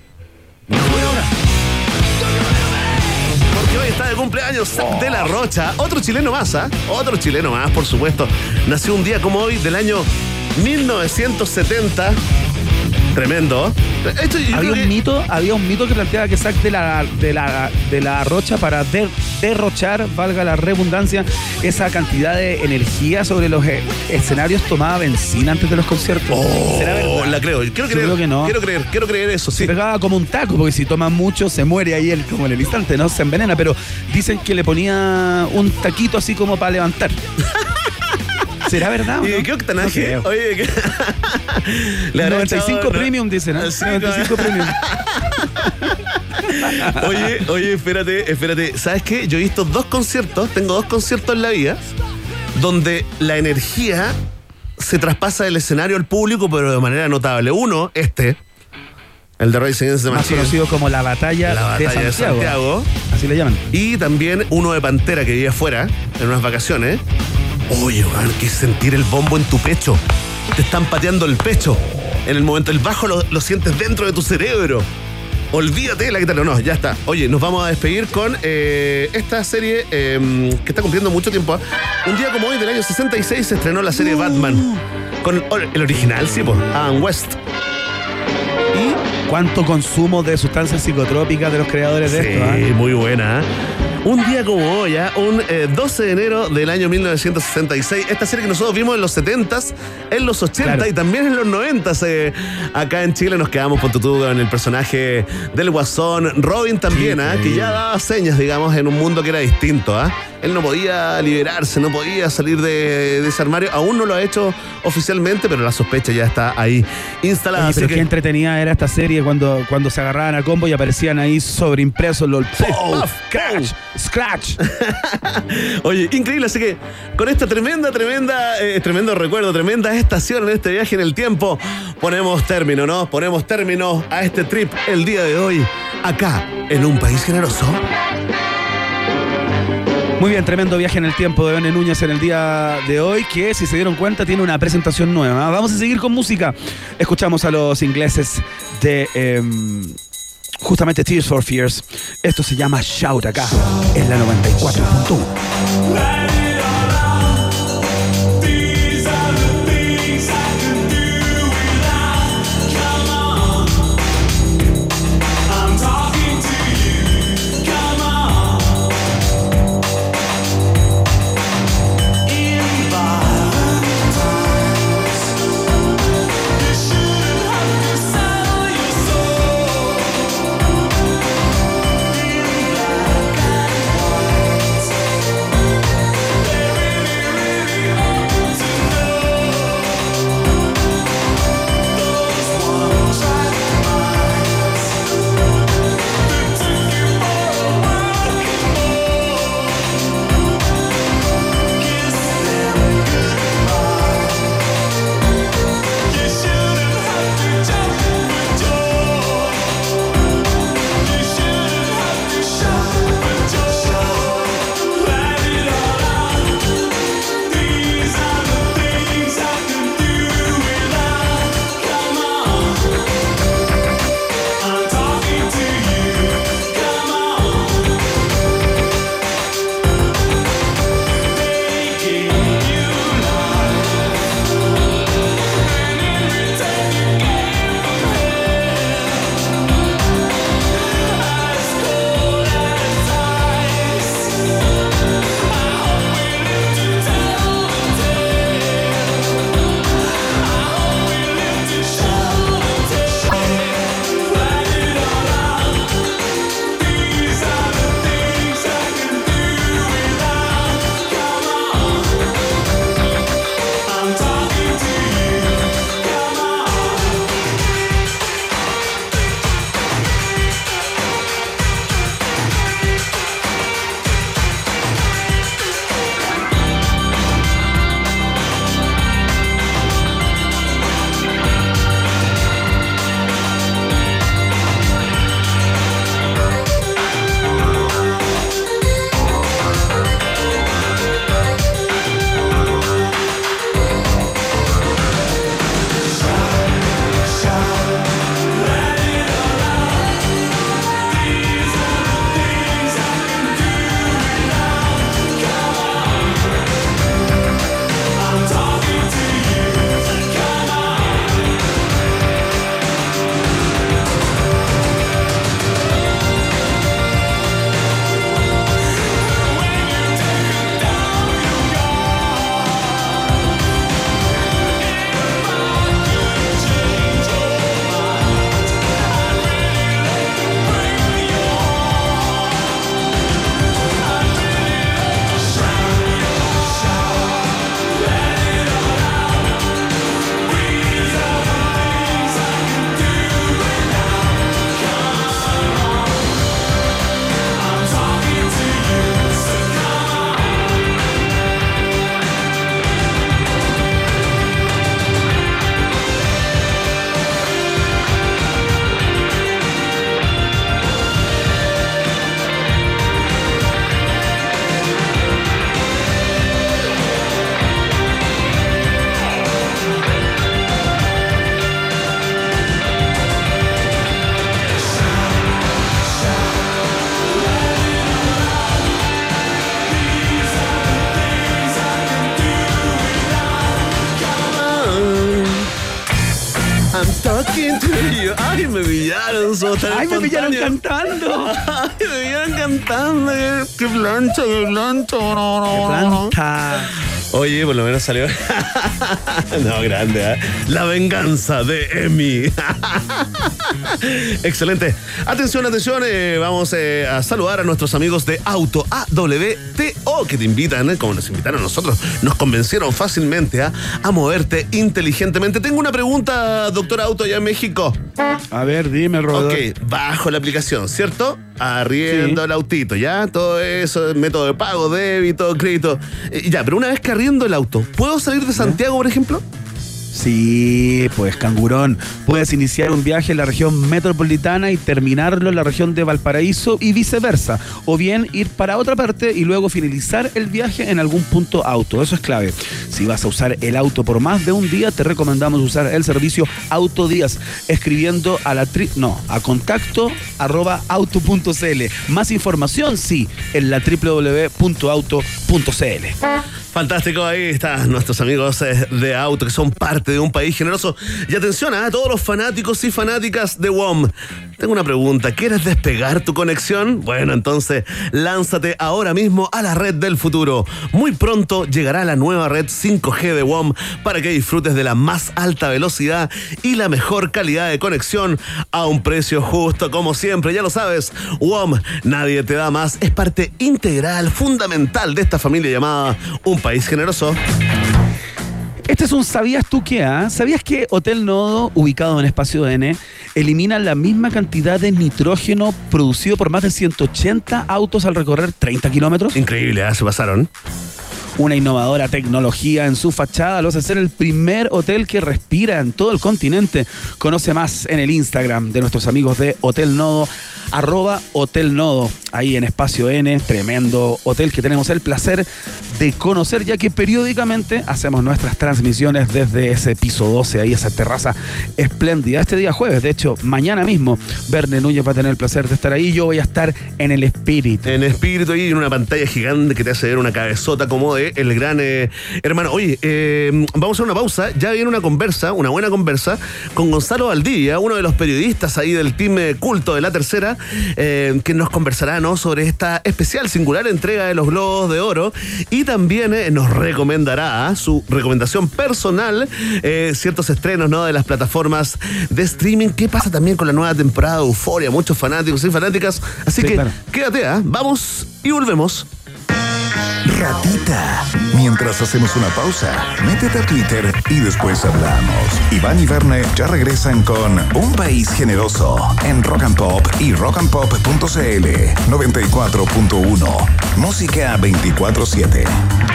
Porque hoy está de cumpleaños Zack de la Rocha, otro chileno más, ¿ah? ¿eh? Otro chileno más, por supuesto. Nació un día como hoy del año mil novecientos setenta. Tremendo. Esto yo había creo un que- mito, había un mito que planteaba que Zack de la, de la, de la Rocha para der- derrochar, valga la redundancia, esa cantidad de energía sobre los eh, escenarios tomaba benzina antes de los conciertos. Oh, ¿Será verdad? la creo. Quiero Yo creer. creo que no. Quiero creer, quiero creer eso, sí. Se pegaba como un taco, porque si toma mucho se muere ahí él, como en el instante, ¿no? Se envenena, pero dicen que le ponía un taquito así como para levantar. ¿Será verdad o no? ¿Y qué octanaje? No creo. Oye, ¿qué? Le habrá noventa y cinco echado- premium, dicen, ¿eh? Sí, noventa y cinco premium. Oye, oye, espérate, espérate. ¿Sabes qué? Yo he visto dos conciertos, tengo dos conciertos en la vida, donde la energía se traspasa del escenario al público, pero de manera notable. Uno, este, el de Rage Against the Más Machine. conocido como la batalla, La batalla de de Santiago. Santiago. Así le llaman. Y también uno de Pantera que vive afuera, en unas vacaciones. Oye, man, que sentir el bombo en tu pecho. Te están pateando el pecho. En el momento, el bajo lo, lo sientes dentro de tu cerebro. Olvídate de la guitarra. No, ya está. Oye, nos vamos a despedir con eh, esta serie eh, que está cumpliendo mucho tiempo. Un día como hoy, del año sesenta y seis, se estrenó la serie Batman. Con el original, sí, pues, Adam West. ¿Y cuánto consumo de sustancias psicotrópicas de los creadores de Sí, esto? ¿Ah? muy buena. ¿eh? Un día como hoy, ¿eh? un eh, doce de enero del año mil novecientos sesenta y seis, esta serie que nosotros vimos en los setentas, en los ochenta Claro. y también en los noventas, eh, acá en Chile nos quedamos con tú en el personaje del Guasón, Robin también, Sí, ¿eh? sí. que ya daba señas, digamos, en un mundo que era distinto. ¿eh? Él no podía liberarse, no podía salir de, de ese armario, aún no lo ha hecho oficialmente, pero la sospecha ya está ahí instalada. Oye, así pero que- qué entretenida era esta serie cuando, cuando se agarraban a combo y aparecían ahí sobreimpresos los ¡Pow! puff, Scratch, Scratch. Oye, increíble, así que con esta tremenda, tremenda, eh, tremendo recuerdo, tremenda estación en este viaje en el tiempo, ponemos término, ¿no? Ponemos término a este trip el día de hoy, acá, en Un País Generoso. Muy bien, tremendo viaje en el tiempo de Bene Núñez en el día de hoy, que si se dieron cuenta tiene una presentación nueva. Vamos a seguir con música. Escuchamos a los ingleses de eh, justamente Tears for Fears. Esto se llama Shout acá, en la noventa y cuatro punto uno. Black and white. pillo- ay, me pillaron. so tan Ay, me pillaron espontáneo. cantando. Ay, me pillaron cantando. Qué plancha, qué plancha. No, no, Qué no. planta. Oye, por lo menos salió. No, grande, ¿eh? La venganza de Emi. Excelente. Atención, atención. eh, vamos eh, a saludar a nuestros amigos de Auto A W T O que te invitan, eh, como nos invitaron a nosotros. Nos convencieron fácilmente ¿eh? a moverte inteligentemente. Tengo una pregunta, doctor Auto, allá en México. A ver, dime, Rodolfo. Ok, bajo la aplicación, ¿cierto? Arriendo Sí. el autito, ¿ya? Todo eso, método de pago, débito, crédito. Eh, ya, pero una vez que arriendo el auto, ¿puedo salir de Santiago, por ejemplo? Sí, pues cangurón. Puedes iniciar un viaje en la región metropolitana y terminarlo en la región de Valparaíso y viceversa. O bien ir para otra parte y luego finalizar el viaje en algún punto auto. Eso es clave. Si vas a usar el auto por más de un día, te recomendamos usar el servicio Autodías, escribiendo a la tri no, a contacto arroba auto punto cl. Más información, sí, en la doble u doble u doble u punto auto punto cl. Fantástico, ahí están nuestros amigos eh, de Auto que son parte de un país generoso. Y atención a todos los fanáticos y fanáticas de W O M. Tengo una pregunta, ¿quieres despegar tu conexión? Bueno, entonces lánzate ahora mismo a la red del futuro. Muy pronto llegará la nueva red cinco G de W O M para que disfrutes de la más alta velocidad y la mejor calidad de conexión a un precio justo, como siempre. Ya lo sabes, W O M, nadie te da más, es parte integral, fundamental de esta familia llamada Un País Generoso. Este es un ¿sabías tú qué? Ah? ¿Sabías que Hotel Nodo, ubicado en Espacio N, elimina la misma cantidad de nitrógeno producido por más de ciento ochenta autos al recorrer treinta kilómetros? Increíble, ¿eh? Se pasaron. Una innovadora tecnología en su fachada lo hace ser el primer hotel que respira en todo el continente. Conoce más en el Instagram de nuestros amigos de Hotel Nodo, arroba Hotel Nodo, ahí en Espacio N, tremendo hotel que tenemos el placer de conocer, ya que periódicamente hacemos nuestras transmisiones desde ese piso doce, ahí esa terraza espléndida. Este día jueves, de hecho, mañana mismo, Verne Núñez va a tener el placer de estar ahí. Yo voy a estar en el espíritu. En espíritu ahí en una pantalla gigante que te hace ver una cabezota como de el gran eh, hermano. Oye, eh, vamos a hacer una pausa. Ya viene una conversa, una buena conversa con Gonzalo Valdivia, uno de los periodistas ahí del team eh, culto de La Tercera, eh, que nos conversará, ¿no?, sobre esta especial singular entrega de los Globos de Oro y también eh, nos recomendará ¿eh? su recomendación personal, eh, ciertos estrenos, ¿no?, de las plataformas de streaming. ¿Qué pasa también con la nueva temporada de Euforia? Muchos fanáticos y fanáticas. Así Sí, que claro. quédate, ¿eh? Vamos y volvemos. Ratita. Mientras hacemos una pausa, métete a Twitter y después hablamos. Iván y Verne ya regresan con Un País Generoso en Rock and Pop y rock and pop punto cl noventa y cuatro punto uno. Música veinticuatro siete.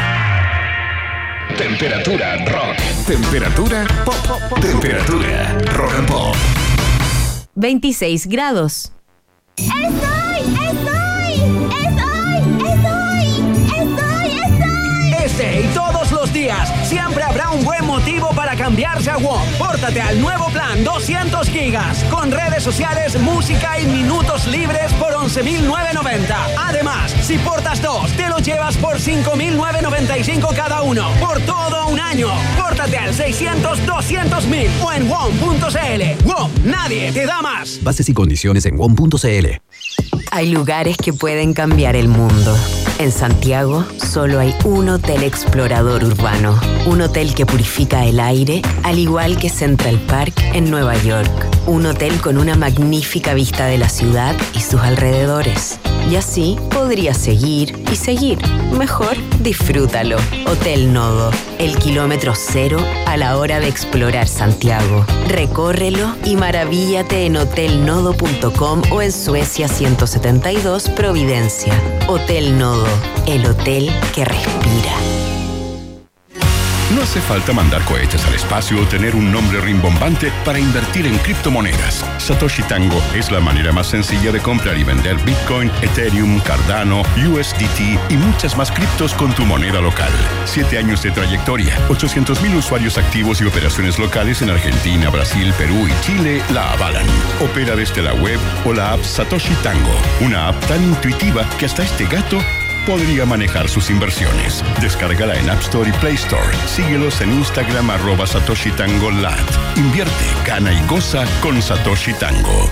Temperatura rock. Temperatura pop. Temperatura rock and pop. veintiséis grados. ¡Estoy! ¡Estoy! ¡Estoy! ¡Estoy! ¡Estoy! ¡Estoy! Este y todos los días, siempre habrá un buen motivo para cambiarse a W O M. Pórtate al nuevo plan doscientos gigas, con redes sociales, música y minutos libres por once mil novecientos noventa. Además, si portas dos, te lo llevas por cinco mil novecientos noventa y cinco cada uno, por todo un año. Pórtate al seiscientos doscientos mil o en W O M punto cl. W O M, nadie te da más. Bases y condiciones en W O M punto cl. Hay lugares que pueden cambiar el mundo. En Santiago, solo hay un hotel explorador urbano. Un hotel que purifica el aire, al igual que Central Park en Nueva York. Un hotel con una magnífica vista de la ciudad y sus alrededores. Y así podrías seguir y seguir. Mejor, disfrútalo. Hotel Nodo, el kilómetro cero a la hora de explorar Santiago. Recórrelo y maravíllate en hotel nodo punto com o en Suecia ciento setenta y dos Providencia. Hotel Nodo, el hotel que respira. No hace falta mandar cohetes al espacio o tener un nombre rimbombante para invertir en criptomonedas. Satoshi Tango es la manera más sencilla de comprar y vender Bitcoin, Ethereum, Cardano, U S D T y muchas más criptos con tu moneda local. Siete años de trayectoria, ochocientos mil usuarios activos y operaciones locales en Argentina, Brasil, Perú y Chile la avalan. Opera desde la web o la app Satoshi Tango, una app tan intuitiva que hasta este gato podría manejar sus inversiones. Descárgala en App Store y Play Store. Síguelos en Instagram arroba Satoshi Tango Lat. Invierte, gana y goza con Satoshi Tango.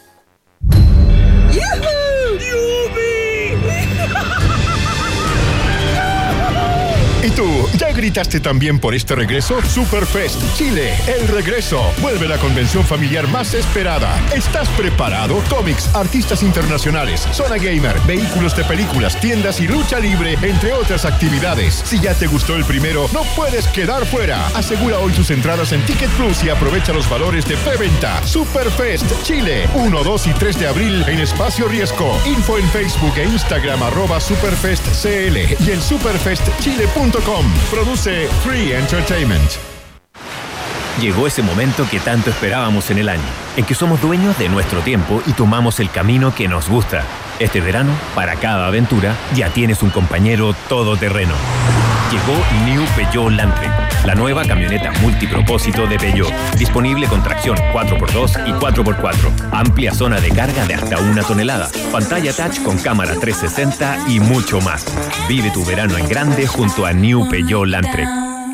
¿Y tú, ya gritaste también por este regreso? Superfest Chile, el regreso. Vuelve la convención familiar más esperada. ¿Estás preparado? Cómics, artistas internacionales, zona gamer, vehículos de películas, tiendas y lucha libre, entre otras actividades. Si ya te gustó el primero, no puedes quedar fuera. Asegura hoy tus entradas en Ticket Plus y aprovecha los valores de preventa. Superfest Chile, uno, dos y tres de abril en Espacio Riesgo. Info en Facebook e Instagram arroba superfestcl y en superfest chile punto com. Produce Free Entertainment. Llegó ese momento que tanto esperábamos en el año, en que somos dueños de nuestro tiempo y tomamos el camino que nos gusta. Este verano, para cada aventura, ya tienes un compañero todoterreno. Llegó New Peugeot Landtrek, la nueva camioneta multipropósito de Peugeot, disponible con tracción cuatro por dos y cuatro por cuatro, amplia zona de carga de hasta una tonelada, pantalla touch con cámara trescientos sesenta y mucho más. Vive tu verano en grande junto a New Peugeot Landtrek.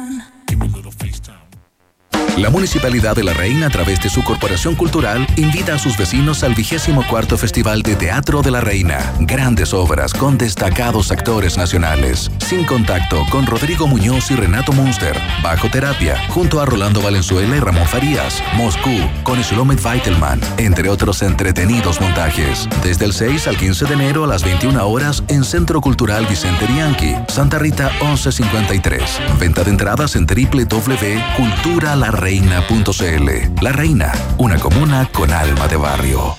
La Municipalidad de La Reina, a través de su Corporación Cultural, invita a sus vecinos al vigésimo cuarto Festival de Teatro de La Reina. Grandes obras con destacados actores nacionales. Sin contacto con Rodrigo Muñoz y Renato Munster. Bajo terapia, junto a Rolando Valenzuela y Ramón Farías. Moscú, con Shlomet Weitelman, entre otros entretenidos montajes. Desde el seis al quince de enero a las veintiuna horas en Centro Cultural Vicente Bianchi, Santa Rita once cincuenta y tres. Venta de entradas en doble u doble u doble u punto cultura la reina punto c l. La Reina, una comuna con alma de barrio.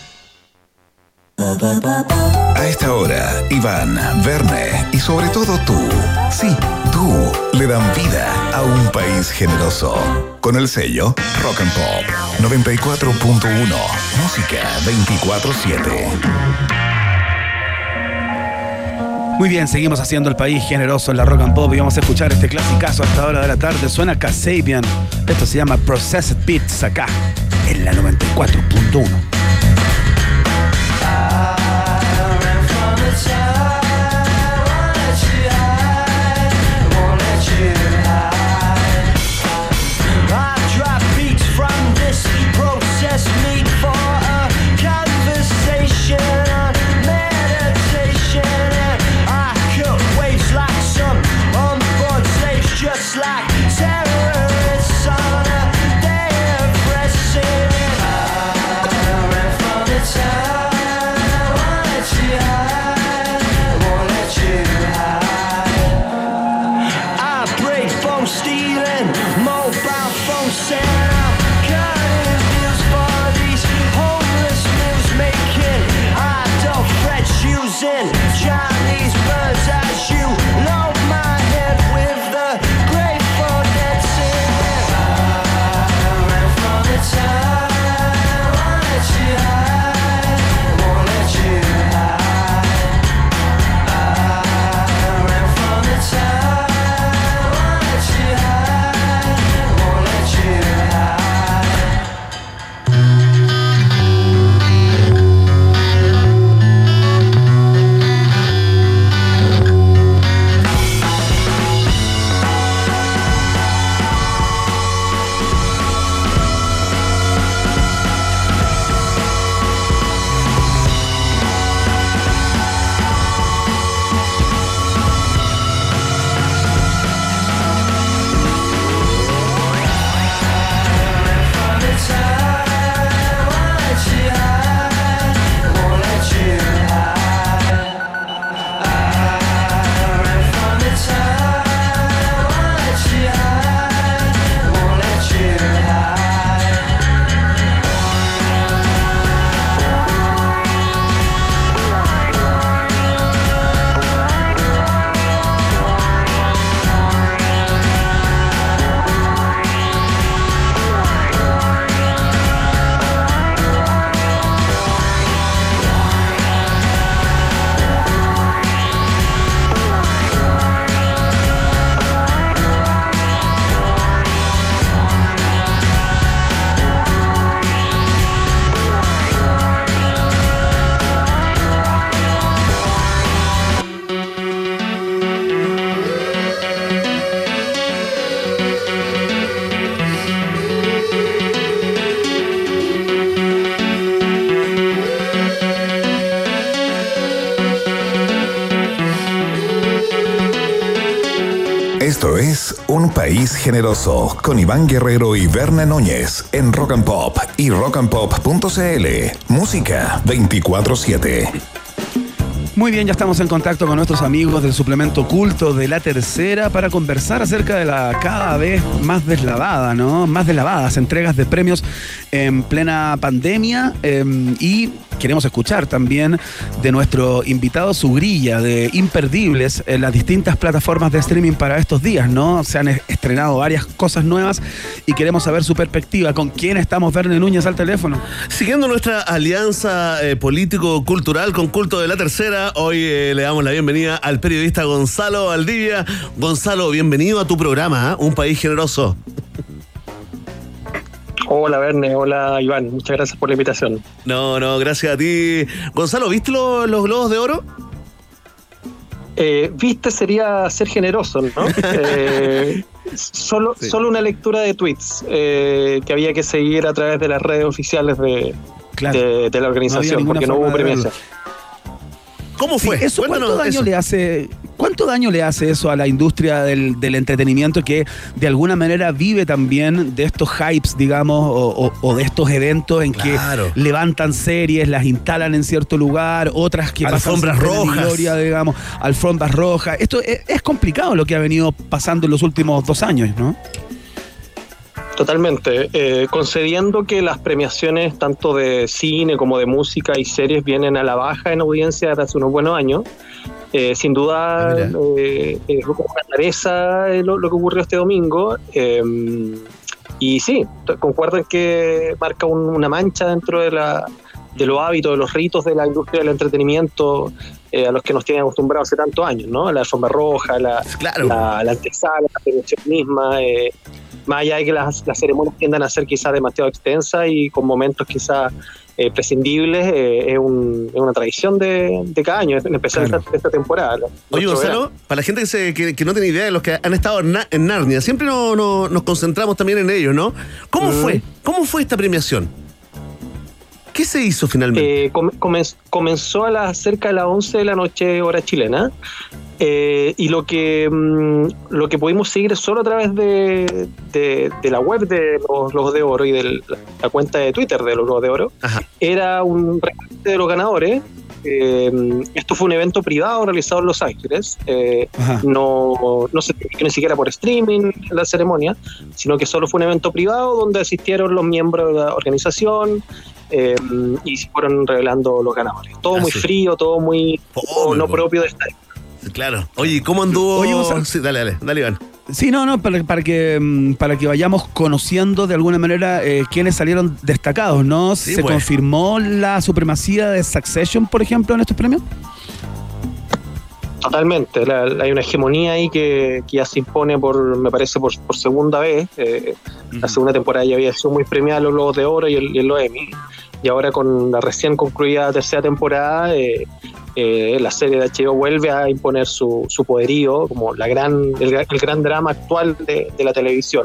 A esta hora, Iván, Verne y sobre todo tú, sí, tú, le dan vida a un país generoso. Con el sello Rock and Pop noventa y cuatro punto uno. Música veinticuatro siete. Muy bien, seguimos haciendo el país generoso en la Rock and Pop y vamos a escuchar este clasicazo a esta hora de la tarde. Suena Kasabian. Esto se llama Processed Beats acá, en la noventa y cuatro punto uno. Like terrorists on a day of resting. Esto es Un País Generoso con Iván Guerrero y Berna Núñez en Rock and Pop y rock and pop punto c l. Música veinticuatro siete. Muy bien, ya estamos en contacto con nuestros amigos del suplemento culto de La Tercera para conversar acerca de la cada vez más deslavada, ¿no? Más deslavadas entregas de premios en plena pandemia eh, y queremos escuchar también de nuestro invitado su grilla de imperdibles en las distintas plataformas de streaming para estos días, ¿no? Se han estrenado varias cosas nuevas y queremos saber su perspectiva. ¿Con quién estamos, Verne Núñez, al teléfono? Siguiendo nuestra alianza eh, político-cultural con Culto de La Tercera, hoy eh, le damos la bienvenida al periodista Gonzalo Valdivia. Gonzalo, bienvenido a tu programa, ¿eh? Un País Generoso. Hola, Verne, hola, Iván, muchas gracias por la invitación. No, no, gracias a ti. Gonzalo, ¿viste lo, los Globos de Oro? Eh, viste sería ser generoso, ¿no? eh, solo, sí. solo una lectura de tweets eh, que había que seguir a través de las redes oficiales de, claro. de, de la organización, no porque no hubo premiación. ¿Cómo fue? Sí, eso, ¿cuánto daño eso. le hace? ¿Cuánto daño le hace eso a la industria del, del entretenimiento que de alguna manera vive también de estos hypes, digamos, o, o, o de estos eventos en claro. que levantan series, las instalan en cierto lugar, otras que alfombras pasan rojas, gloria, digamos, alfombras rojas? Esto es, es complicado lo que ha venido pasando en los últimos dos años, ¿no? Totalmente, eh, concediendo que las premiaciones tanto de cine como de música y series vienen a la baja en audiencia desde hace unos buenos años. Eh, sin duda eh, es una rareza lo, lo que ocurrió este domingo. Eh, y sí, concuerdo en que marca un, una mancha dentro de, la, de los hábitos, de los ritos de la industria del entretenimiento eh, a los que nos tienen acostumbrados hace tantos años, ¿no? La alfombra roja, la, claro. la, la antesala, la premiación misma. Eh, Más allá de que las, las ceremonias tiendan a ser quizás demasiado extensas y con momentos quizás eh, prescindibles, eh, es, un, es una tradición de, de cada año, en especial claro. esta, esta temporada. Oye, Gonzalo, verano. Para la gente que, se, que, que no tiene idea de los que han estado en, en Narnia, siempre no, no, nos concentramos también en ellos, ¿no? ¿Cómo mm. fue? ¿Cómo fue esta premiación? ¿Qué se hizo finalmente? Eh, com- comenz- comenzó a las cerca de las once de la noche, hora chilena. Eh, y lo que mmm, lo que pudimos seguir solo a través de, de, de la web de los Globos de Oro y de la cuenta de Twitter de los Globos de Oro. Ajá. Era un reporte de los ganadores. Eh, esto fue un evento privado realizado en Los Ángeles. Eh, no, no se transmitió ni siquiera por streaming la ceremonia, sino que solo fue un evento privado donde asistieron los miembros de la organización. Eh, y se fueron revelando los ganadores. Todo ah, muy sí. frío, todo muy oh, no propio de esta época. Claro. Oye, ¿cómo anduvo? Oye, sí, dale, dale, dale, Iván. Sí, no, no, para, para que para que vayamos conociendo de alguna manera eh, quiénes salieron destacados, ¿no? Sí, ¿Se pues. confirmó la supremacía de Succession, por ejemplo, en estos premios? Totalmente, la, la, hay una hegemonía ahí que, que ya se impone por, me parece, por, por segunda vez. Eh, uh-huh. La segunda temporada ya había sido muy premiada los Globos de Oro y el, y el Emmy. Y ahora con la recién concluida tercera temporada, eh, eh, la serie de H B O vuelve a imponer su, su poderío como la gran, el, el gran drama actual de, de la televisión.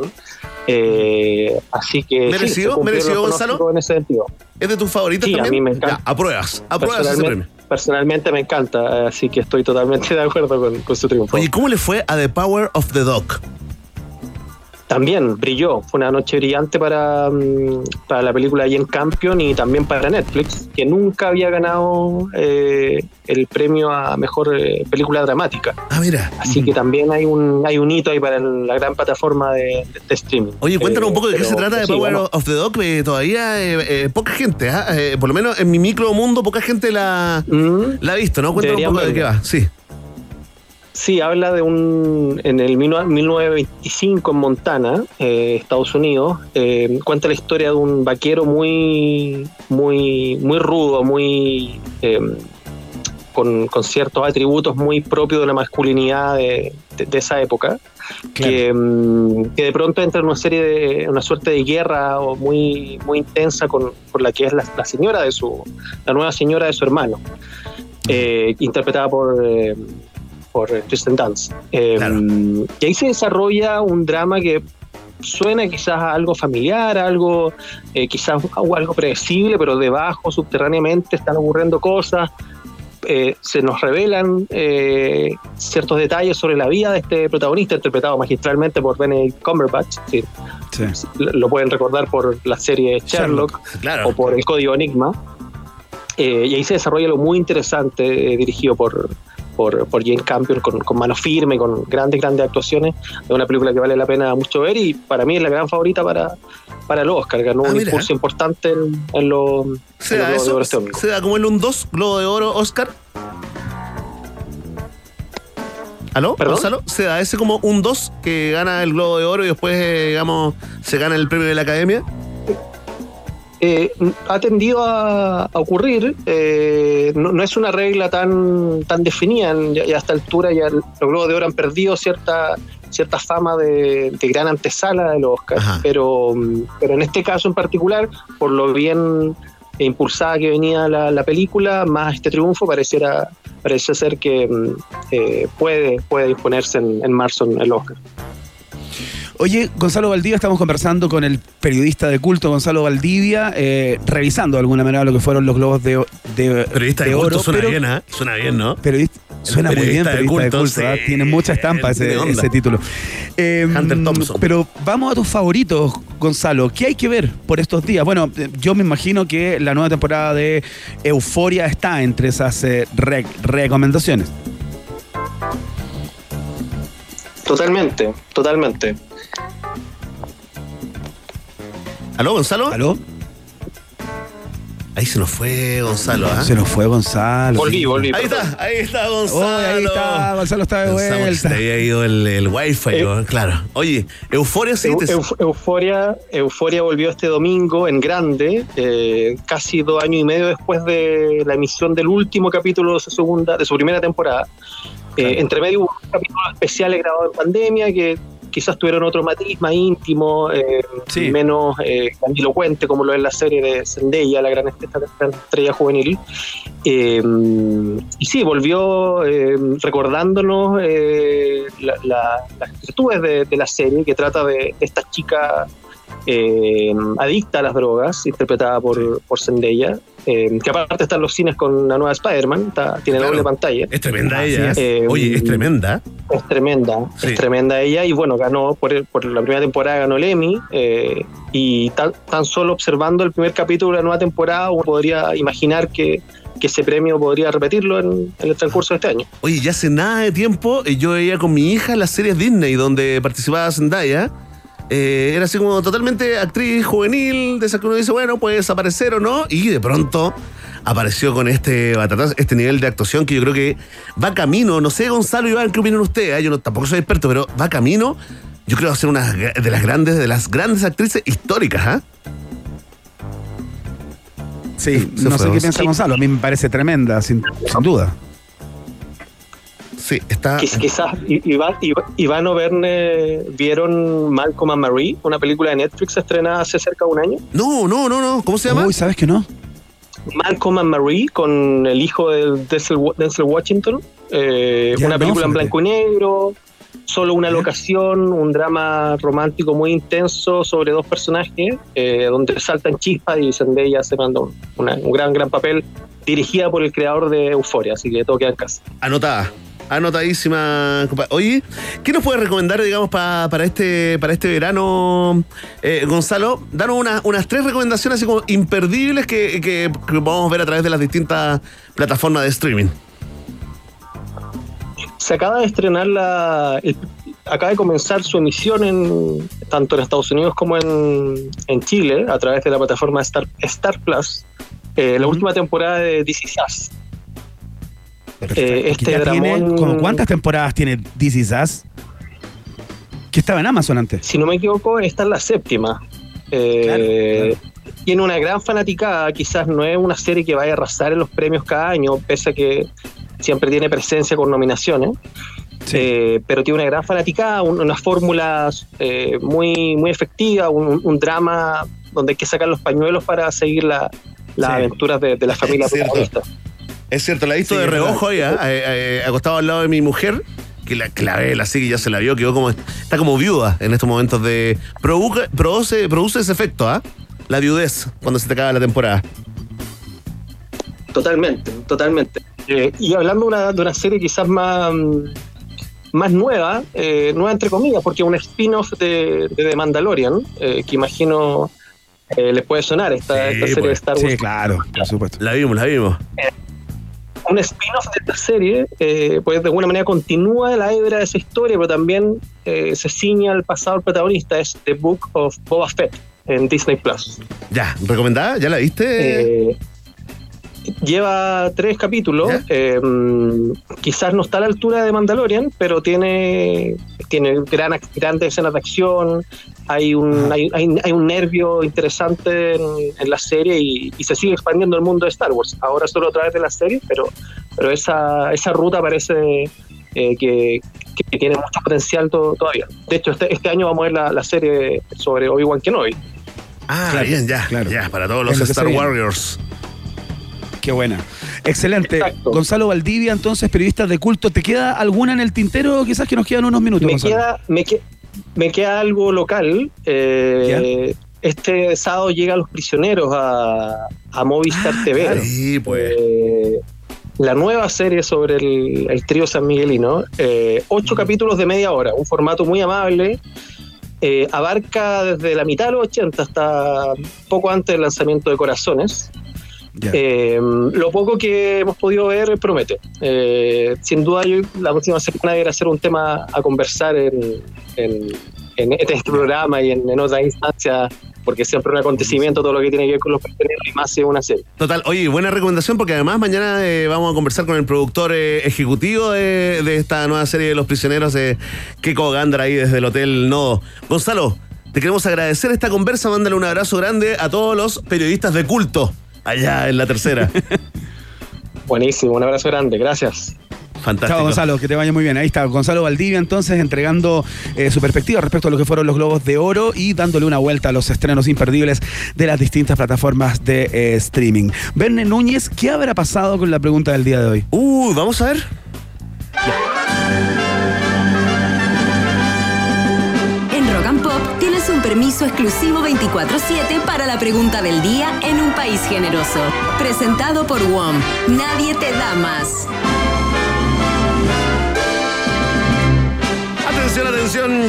Eh, así que merecido, sí, merecido, Gonzalo. En ese sentido. ¿Es de tus favoritos sí, también? A mí me encanta. Ya, apruebas, apruebas ese premio. Personalmente me encanta, así que estoy totalmente de acuerdo con, con su triunfo. Oye, ¿cómo le fue a The Power of the Dog? También brilló, fue una noche brillante para, para la película Jane Campion y también para Netflix, que nunca había ganado eh, el premio a mejor eh, película dramática. Ah, mira. Así mm. que también hay un hay un hito ahí para el, la gran plataforma de, de, de streaming. Oye, cuéntanos eh, un poco de qué se trata de sí, Power bueno. of the Dog. Eh, todavía eh, eh, poca gente, ¿eh? Eh, por lo menos en mi micro mundo, poca gente la, mm. la ha visto, ¿no? Cuéntanos un poco verlo. de qué va. Sí. Sí, habla de un... En el mil novecientos veinticinco en Montana, eh, Estados Unidos, eh, cuenta la historia de un vaquero muy muy muy rudo, muy eh, con, con ciertos atributos muy propios de la masculinidad de, de, de esa época, claro. que, que de pronto entra en una serie de... una suerte de guerra muy, muy intensa con, con la que es la, la señora de su... la nueva señora de su hermano, eh, interpretada por... Eh, por Kristen Dunst. Eh, claro. Y ahí se desarrolla un drama que suena quizás a algo familiar, a algo eh, quizás algo, algo predecible, pero debajo, subterráneamente, están ocurriendo cosas. eh, se nos revelan eh, ciertos detalles sobre la vida de este protagonista, interpretado magistralmente por Benedict Cumberbatch. Sí. Sí. Lo pueden recordar por la serie Sherlock, Sherlock, claro. o por El Código Enigma. Eh, y ahí se desarrolla lo muy interesante, eh, dirigido por, por, por Jane Campion, con, con mano firme, con grandes, grandes actuaciones. Es una película que vale la pena mucho ver y para mí es la gran favorita para, para el Oscar. Ganó Ah, un mira. impulso importante en, en los ¿Se en da los Globos de eso? Oro este domingo. ¿Se da como el un dos Globo de Oro Oscar? ¿Aló, ¿Perdón? Gonzalo? ¿Se da ese como un dos que gana el Globo de Oro y después, eh, digamos, se gana el premio de la Academia? Eh, ha tendido a, a ocurrir, eh, no, no es una regla tan, tan definida, ya, ya a esta altura ya los Globos de Oro han perdido cierta, cierta fama de, de gran antesala de los Oscars, pero, pero en este caso en particular, por lo bien impulsada que venía la, la película, más este triunfo pareciera, parece ser que eh, puede, puede imponerse en, en marzo en el Oscar. Oye, Gonzalo Valdivia, estamos conversando con el periodista de culto Gonzalo Valdivia, eh, revisando de alguna manera lo que fueron los globos de, de, Periodista de, de culto oro. suena pero, bien, ¿eh? Suena bien, ¿no? Periodista, suena muy bien, periodista de periodista de culto, culto, sí. ¿ah? Tiene mucha estampa ese, Tiene onda. ese título. Eh, Hunter Thompson. Pero vamos a tus favoritos, Gonzalo. ¿Qué hay que ver por estos días? Bueno, eh, yo me imagino que la nueva temporada de Euforia está entre esas eh, re- recomendaciones. Totalmente, totalmente. ¿Aló, Gonzalo? ¿Aló? Ahí se nos fue Gonzalo, ¿ah? Se nos fue Gonzalo. Volví, volví. Ahí perdón. está, ahí está Gonzalo. Oh, ahí está, Gonzalo está de Pensamos que vuelta. se te había ido el, el wifi, Eh, ¿no? Claro. Oye, Euforia sí Eu- te... Euf- Euforia, Euforia volvió este domingo en grande, eh, casi dos años y medio después de la emisión del último capítulo de su segunda, de su primera temporada. Eh, entre medio hubo capítulos especiales grabados en pandemia que quizás tuvieron otro matiz más íntimo, eh, Sí. menos eh, grandilocuente, como lo es la serie de Zendaya, la gran, esta gran estrella juvenil. Eh, y sí, volvió eh, recordándonos eh, la- la- las virtudes de, de la serie, que trata de, de esta chica eh, adicta a las drogas, interpretada por, por Zendaya, eh, que aparte está en los cines con la nueva Spider-Man, está- tiene Claro. doble pantalla. Es tremenda Así ella. es. Eh, Oye, es tremenda. Es tremenda, Sí. es tremenda ella, y bueno, ganó por, el- por la primera temporada, ganó el Emmy, eh, y tan, tan solo observando el primer capítulo de la nueva temporada uno podría imaginar que, que ese premio podría repetirlo en, en el transcurso de este año. Oye, ya hace nada de tiempo eh, yo veía con mi hija las series Disney donde participaba Zendaya. Eh, era así como totalmente actriz juvenil, de esa que uno dice, bueno, puede desaparecer o no, y de pronto apareció con este batatazo, este nivel de actuación que yo creo que va camino, no sé, Gonzalo, Iván, ¿qué opinan ustedes? Yo no, tampoco soy experto, pero va camino, yo creo, a ser una de las grandes, de las grandes actrices históricas, ¿ah? Sí, Se no fue, sé qué sí. piensa Gonzalo. A mí me parece tremenda, sin, sin duda. Sí, está... Quiz- Quizás I- Iván, Iv- Iván o Verne vieron Malcolm and Marie, una película de Netflix estrenada hace cerca de un año. No, no, no, no, ¿cómo se llama? Uy, ¿sabes que no? Malcolm and Marie, con el hijo de Denzel, Wa- Denzel Washington, eh, Ya, una no, película en fíjate. blanco y negro, solo una locación, un drama romántico muy intenso sobre dos personajes, eh, donde saltan chispas y Zendaya se manda un, una- un gran, gran papel, dirigida por el creador de Euforia, así que todo queda en casa. Anotada. Anotadísima, compa- Oye, ¿qué nos puedes recomendar, digamos, pa- para este para este verano, eh, Gonzalo? Danos una- unas tres recomendaciones así como imperdibles que, que, que podamos ver a través de las distintas plataformas de streaming. Se acaba de estrenar la... el- acaba de comenzar su emisión en tanto en Estados Unidos como en, en Chile, a través de la plataforma Star, Star Plus, eh, la última temporada de This Is Us. Eh, este Que ya tiene, dramón, ¿como cuántas temporadas tiene This Is Us? Que estaba en Amazon antes. si no me equivoco, esta es la séptima. Eh, Tiene una gran fanaticada, quizás no es una serie que vaya a arrasar en los premios cada año, pese a que siempre tiene presencia con nominaciones. Eh, pero tiene una gran fanaticada, un- una fórmula eh, muy, muy efectiva, un, un drama donde hay que sacar los pañuelos para seguir la- las Sí. aventuras de, de la familia Es cierto. protagonista. Es cierto, la he visto Sí, de es reojo ahí, verdad. ¿ah? Eh, eh, acostado al lado de mi mujer, que la, que la ve, la sigue, ya se la vio, quedó como, está como viuda en estos momentos de... Provoca, produce, produce ese efecto, ¿ah? La viudez, cuando se te acaba la temporada. Totalmente, totalmente. Eh, y hablando de una, de una serie quizás más, más nueva, eh, nueva entre comillas, porque es un spin-off de, de The Mandalorian, eh, que imagino eh, les puede sonar esta, Sí, esta serie pues. de Star Wars. Sí, claro, por supuesto. La vimos, la vimos. Un spin-off de esta serie, eh, pues de alguna manera continúa la hebra de esa historia, pero también eh, se ciña al pasado del protagonista. Es The Book of Boba Fett en Disney Plus. Ya, ¿recomendada? ¿Ya la viste? Eh, lleva tres capítulos. Eh, quizás no está a la altura de Mandalorian, pero tiene, tiene gran, grandes escenas de acción. Hay un, hay, hay, hay un nervio interesante en, en la serie y, y se sigue expandiendo el mundo de Star Wars. Ahora solo a través de la serie, pero, pero esa, esa ruta parece eh, que, que tiene mucho potencial to, todavía. De hecho, este, este año vamos a ver la, la serie sobre Obi-Wan Kenobi. Ah, Claro, bien, ya, claro. ya, para todos los Es lo que Star se viene. Warriors. Qué buena. Excelente. Exacto. Gonzalo Valdivia, entonces, periodista de culto. ¿Te queda alguna en el tintero? Quizás que nos quedan unos minutos, Me Gonzalo. queda, me, que- me queda algo local. Eh, este sábado llega Los Prisioneros a, a Movistar T V. claro. Sí, pues. Eh, la nueva serie sobre el, el trío San Miguelino. Eh, ocho capítulos de media hora, un formato muy amable. Eh, abarca desde la mitad de los ochenta hasta poco antes del lanzamiento de Corazones. Ya. Eh, lo poco que hemos podido ver promete. Eh, sin duda, yo la próxima semana debería ser un tema a conversar en, en, en este programa y en, en otras instancias, porque siempre un acontecimiento todo lo que tiene que ver con los prisioneros y más si es una serie. Total, oye, buena recomendación porque además mañana eh, vamos a conversar con el productor eh, ejecutivo de, de esta nueva serie de Los Prisioneros, eh, Keko Gándara, ahí desde el Hotel Nodo. Gonzalo, te queremos agradecer esta conversa, mándale un abrazo grande a todos los periodistas de culto allá en La Tercera. Buenísimo, un abrazo grande, gracias. Fantástico. Chao, Gonzalo, que te vaya muy bien. Ahí está Gonzalo Valdivia, entonces, entregando eh, su perspectiva respecto a lo que fueron los Globos de Oro y dándole una vuelta a los estrenos imperdibles de las distintas plataformas de eh, streaming. Verne Núñez, ¿qué habrá pasado con la pregunta del día de hoy? Uh, vamos a ver. En Rock and Pop tienes un permiso exclusivo veinticuatro siete para la pregunta del día en un país generoso. Presentado por W O M. Nadie te da más. Atención, atención.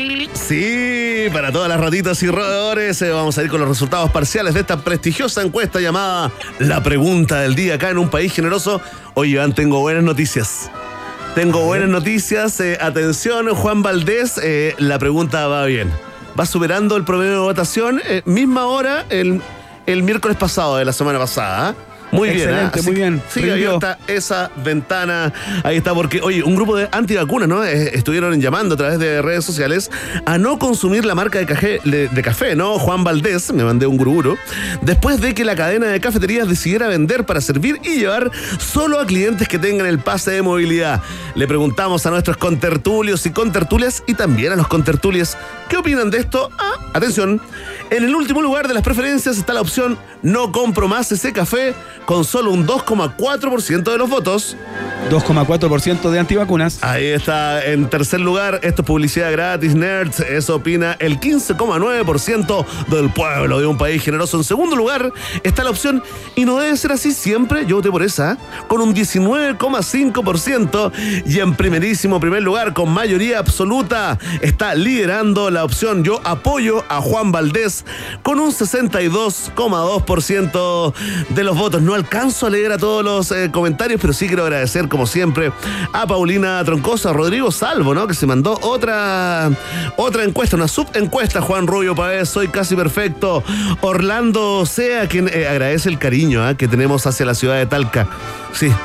Sí, para todas las ratitas y roedores, eh, vamos a ir con los resultados parciales de esta prestigiosa encuesta llamada La Pregunta del Día acá en Un País Generoso. Oye, Iván, tengo buenas noticias. Tengo buenas noticias. Eh, atención, Juan Valdés, eh, la pregunta va bien. Va superando el promedio de votación, eh, misma hora el, el miércoles pasado de la semana pasada. ¿eh? Muy Excelente, bien, ¿eh? muy bien. Sigue Rindió. abierta esa ventana. Ahí está, porque, oye, un grupo de antivacunas, ¿no? Eh, estuvieron llamando a través de redes sociales a no consumir la marca de café, de, de café, ¿no? Juan Valdés, me mandé un guruguru, después de que la cadena de cafeterías decidiera vender para servir y llevar solo a clientes que tengan el pase de movilidad. Le preguntamos a nuestros contertulios y contertulias y también a los contertulios, ¿qué opinan de esto? Ah, atención, en el último lugar de las preferencias está la opción no compro más ese café, con solo un dos coma cuatro por ciento de los votos. dos coma cuatro por ciento de antivacunas. Ahí está, en tercer lugar, esto es publicidad gratis, nerds, eso opina el quince coma nueve por ciento del pueblo de Un País Generoso. En segundo lugar está la opción, y no debe ser así siempre, yo voté por esa, con un diecinueve coma cinco por ciento. Y en primerísimo primer lugar, con mayoría absoluta, está liderando la opción yo apoyo a Juan Valdés, con un sesenta y dos coma dos por ciento de los votos. No alcanzo a leer a todos los eh, comentarios, pero sí quiero agradecer, como siempre, a Paulina Troncoso, a Rodrigo Salvo, ¿no? Que se mandó otra otra encuesta, una subencuesta. Juan Rubio Páez, soy casi perfecto. Orlando Sea, quien eh, agradece el cariño ¿eh? que tenemos hacia la ciudad de Talca. Sí, eh,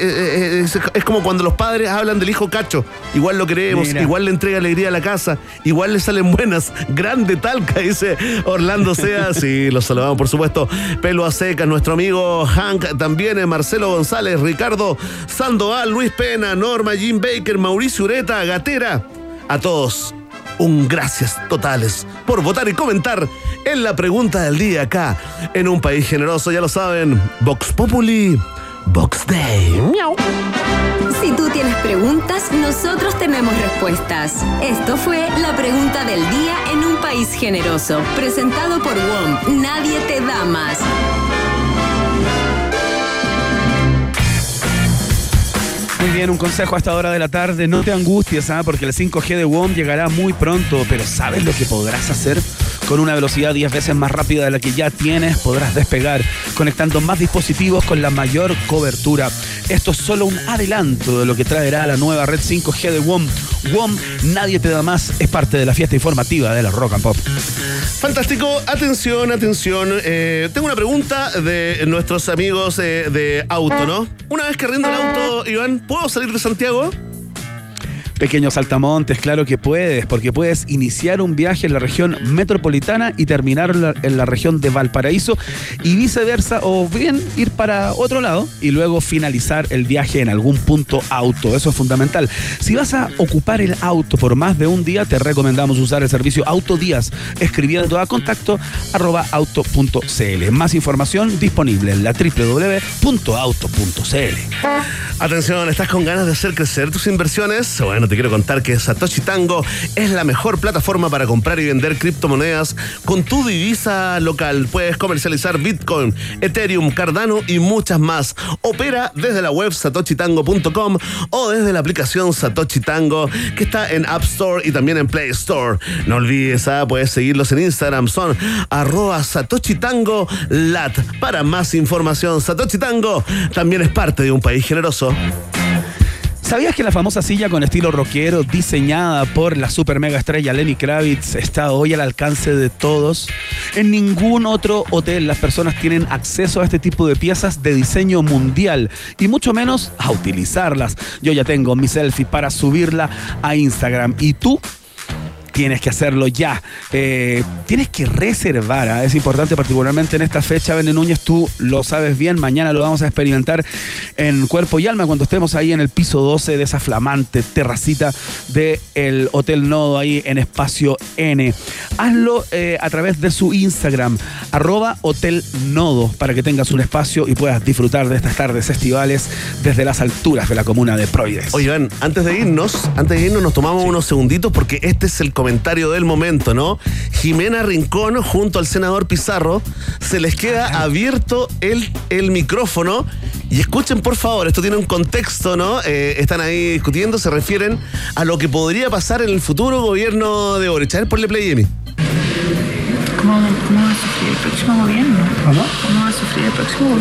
eh, es, es como cuando los padres hablan del hijo Cacho. Igual lo queremos, Mira. igual le entrega alegría a la casa, igual le salen buenas. Grande Talca, dice Orlando Sea. Sí, los saludamos, por supuesto. Pelo a secas, nuestro amigo Hank también, eh, Marcelo González, Ricardo Sandoval, Luis Pena, Norma, Jim Baker, Mauricio Ureta, Gatera. A todos, un gracias totales por votar y comentar en la pregunta del día acá en Un País Generoso. Ya lo saben, Vox Populi, Vox Day. Miau. Si tú tienes preguntas, nosotros tenemos respuestas. Esto fue la pregunta del día en Un País Generoso, presentado por W O M. Nadie te da más. También un consejo a esta hora de la tarde, no te angusties, ¿ah? Porque el cinco G de W O M llegará muy pronto, pero ¿sabes lo que podrás hacer? Con una velocidad diez veces más rápida de la que ya tienes, podrás despegar, conectando más dispositivos con la mayor cobertura. Esto es solo un adelanto de lo que traerá la nueva red cinco G de W O M. W O M, nadie te da más, es parte de la fiesta informativa de la Rock and Pop. Fantástico, atención, atención. Eh, tengo una pregunta de nuestros amigos eh, de auto, ¿no? Una vez que rindo el auto, Iván, ¿puedo salir de Santiago? Pequeños saltamontes, claro que puedes, porque puedes iniciar un viaje en la región metropolitana y terminar en la, en la región de Valparaíso y viceversa, o bien ir para otro lado y luego finalizar el viaje en algún punto auto. Eso es fundamental. Si vas a ocupar el auto por más de un día, te recomendamos usar el servicio Autodías, escribiendo a contacto arroba auto punto cl. Más información disponible en la doble u doble u doble u punto auto punto cl. Atención, ¿estás con ganas de hacer crecer tus inversiones? Bueno, te quiero contar que Satoshi Tango es la mejor plataforma para comprar y vender criptomonedas con tu divisa local. Puedes comercializar Bitcoin, Ethereum, Cardano y muchas más. Opera desde la web satoshi tango punto com o desde la aplicación Satoshi Tango, que está en App Store y también en Play Store. No olvides, ¿ah? Puedes seguirlos en Instagram, son arroba Satoshi Tango Lat. Para más información, Satoshi Tango también es parte de un país generoso. ¿Sabías que la famosa silla con estilo rockero diseñada por la super mega estrella Lenny Kravitz está hoy al alcance de todos? En ningún otro hotel las personas tienen acceso a este tipo de piezas de diseño mundial y mucho menos a utilizarlas. Yo ya tengo mi selfie para subirla a Instagram. ¿Y tú? Tienes que hacerlo ya. Eh, tienes que reservar, ¿eh? Es importante, particularmente en esta fecha. Bene Núñez, tú lo sabes bien. Mañana lo vamos a experimentar en cuerpo y alma cuando estemos ahí en el piso doce de esa flamante terracita del Hotel Nodo, ahí en Espacio N. Hazlo eh, a través de su Instagram, arroba Hotel Nodo, para que tengas un espacio y puedas disfrutar de estas tardes estivales desde las alturas de la comuna de Providencia. Oye, Iván, antes de irnos, antes de irnos nos tomamos sí. unos segunditos porque este es el comentario del momento, ¿no? Jimena Rincón junto al senador Pizarro, se les queda abierto el, el micrófono y escuchen por favor, esto tiene un contexto, ¿no? Eh, están ahí discutiendo, se refieren a lo que podría pasar en el futuro gobierno de Boric. A ver, ponle play, Emi. ¿Cómo, ¿Cómo va a sufrir el próximo gobierno? ¿Cómo? ¿Cómo va a sufrir el próximo gobierno?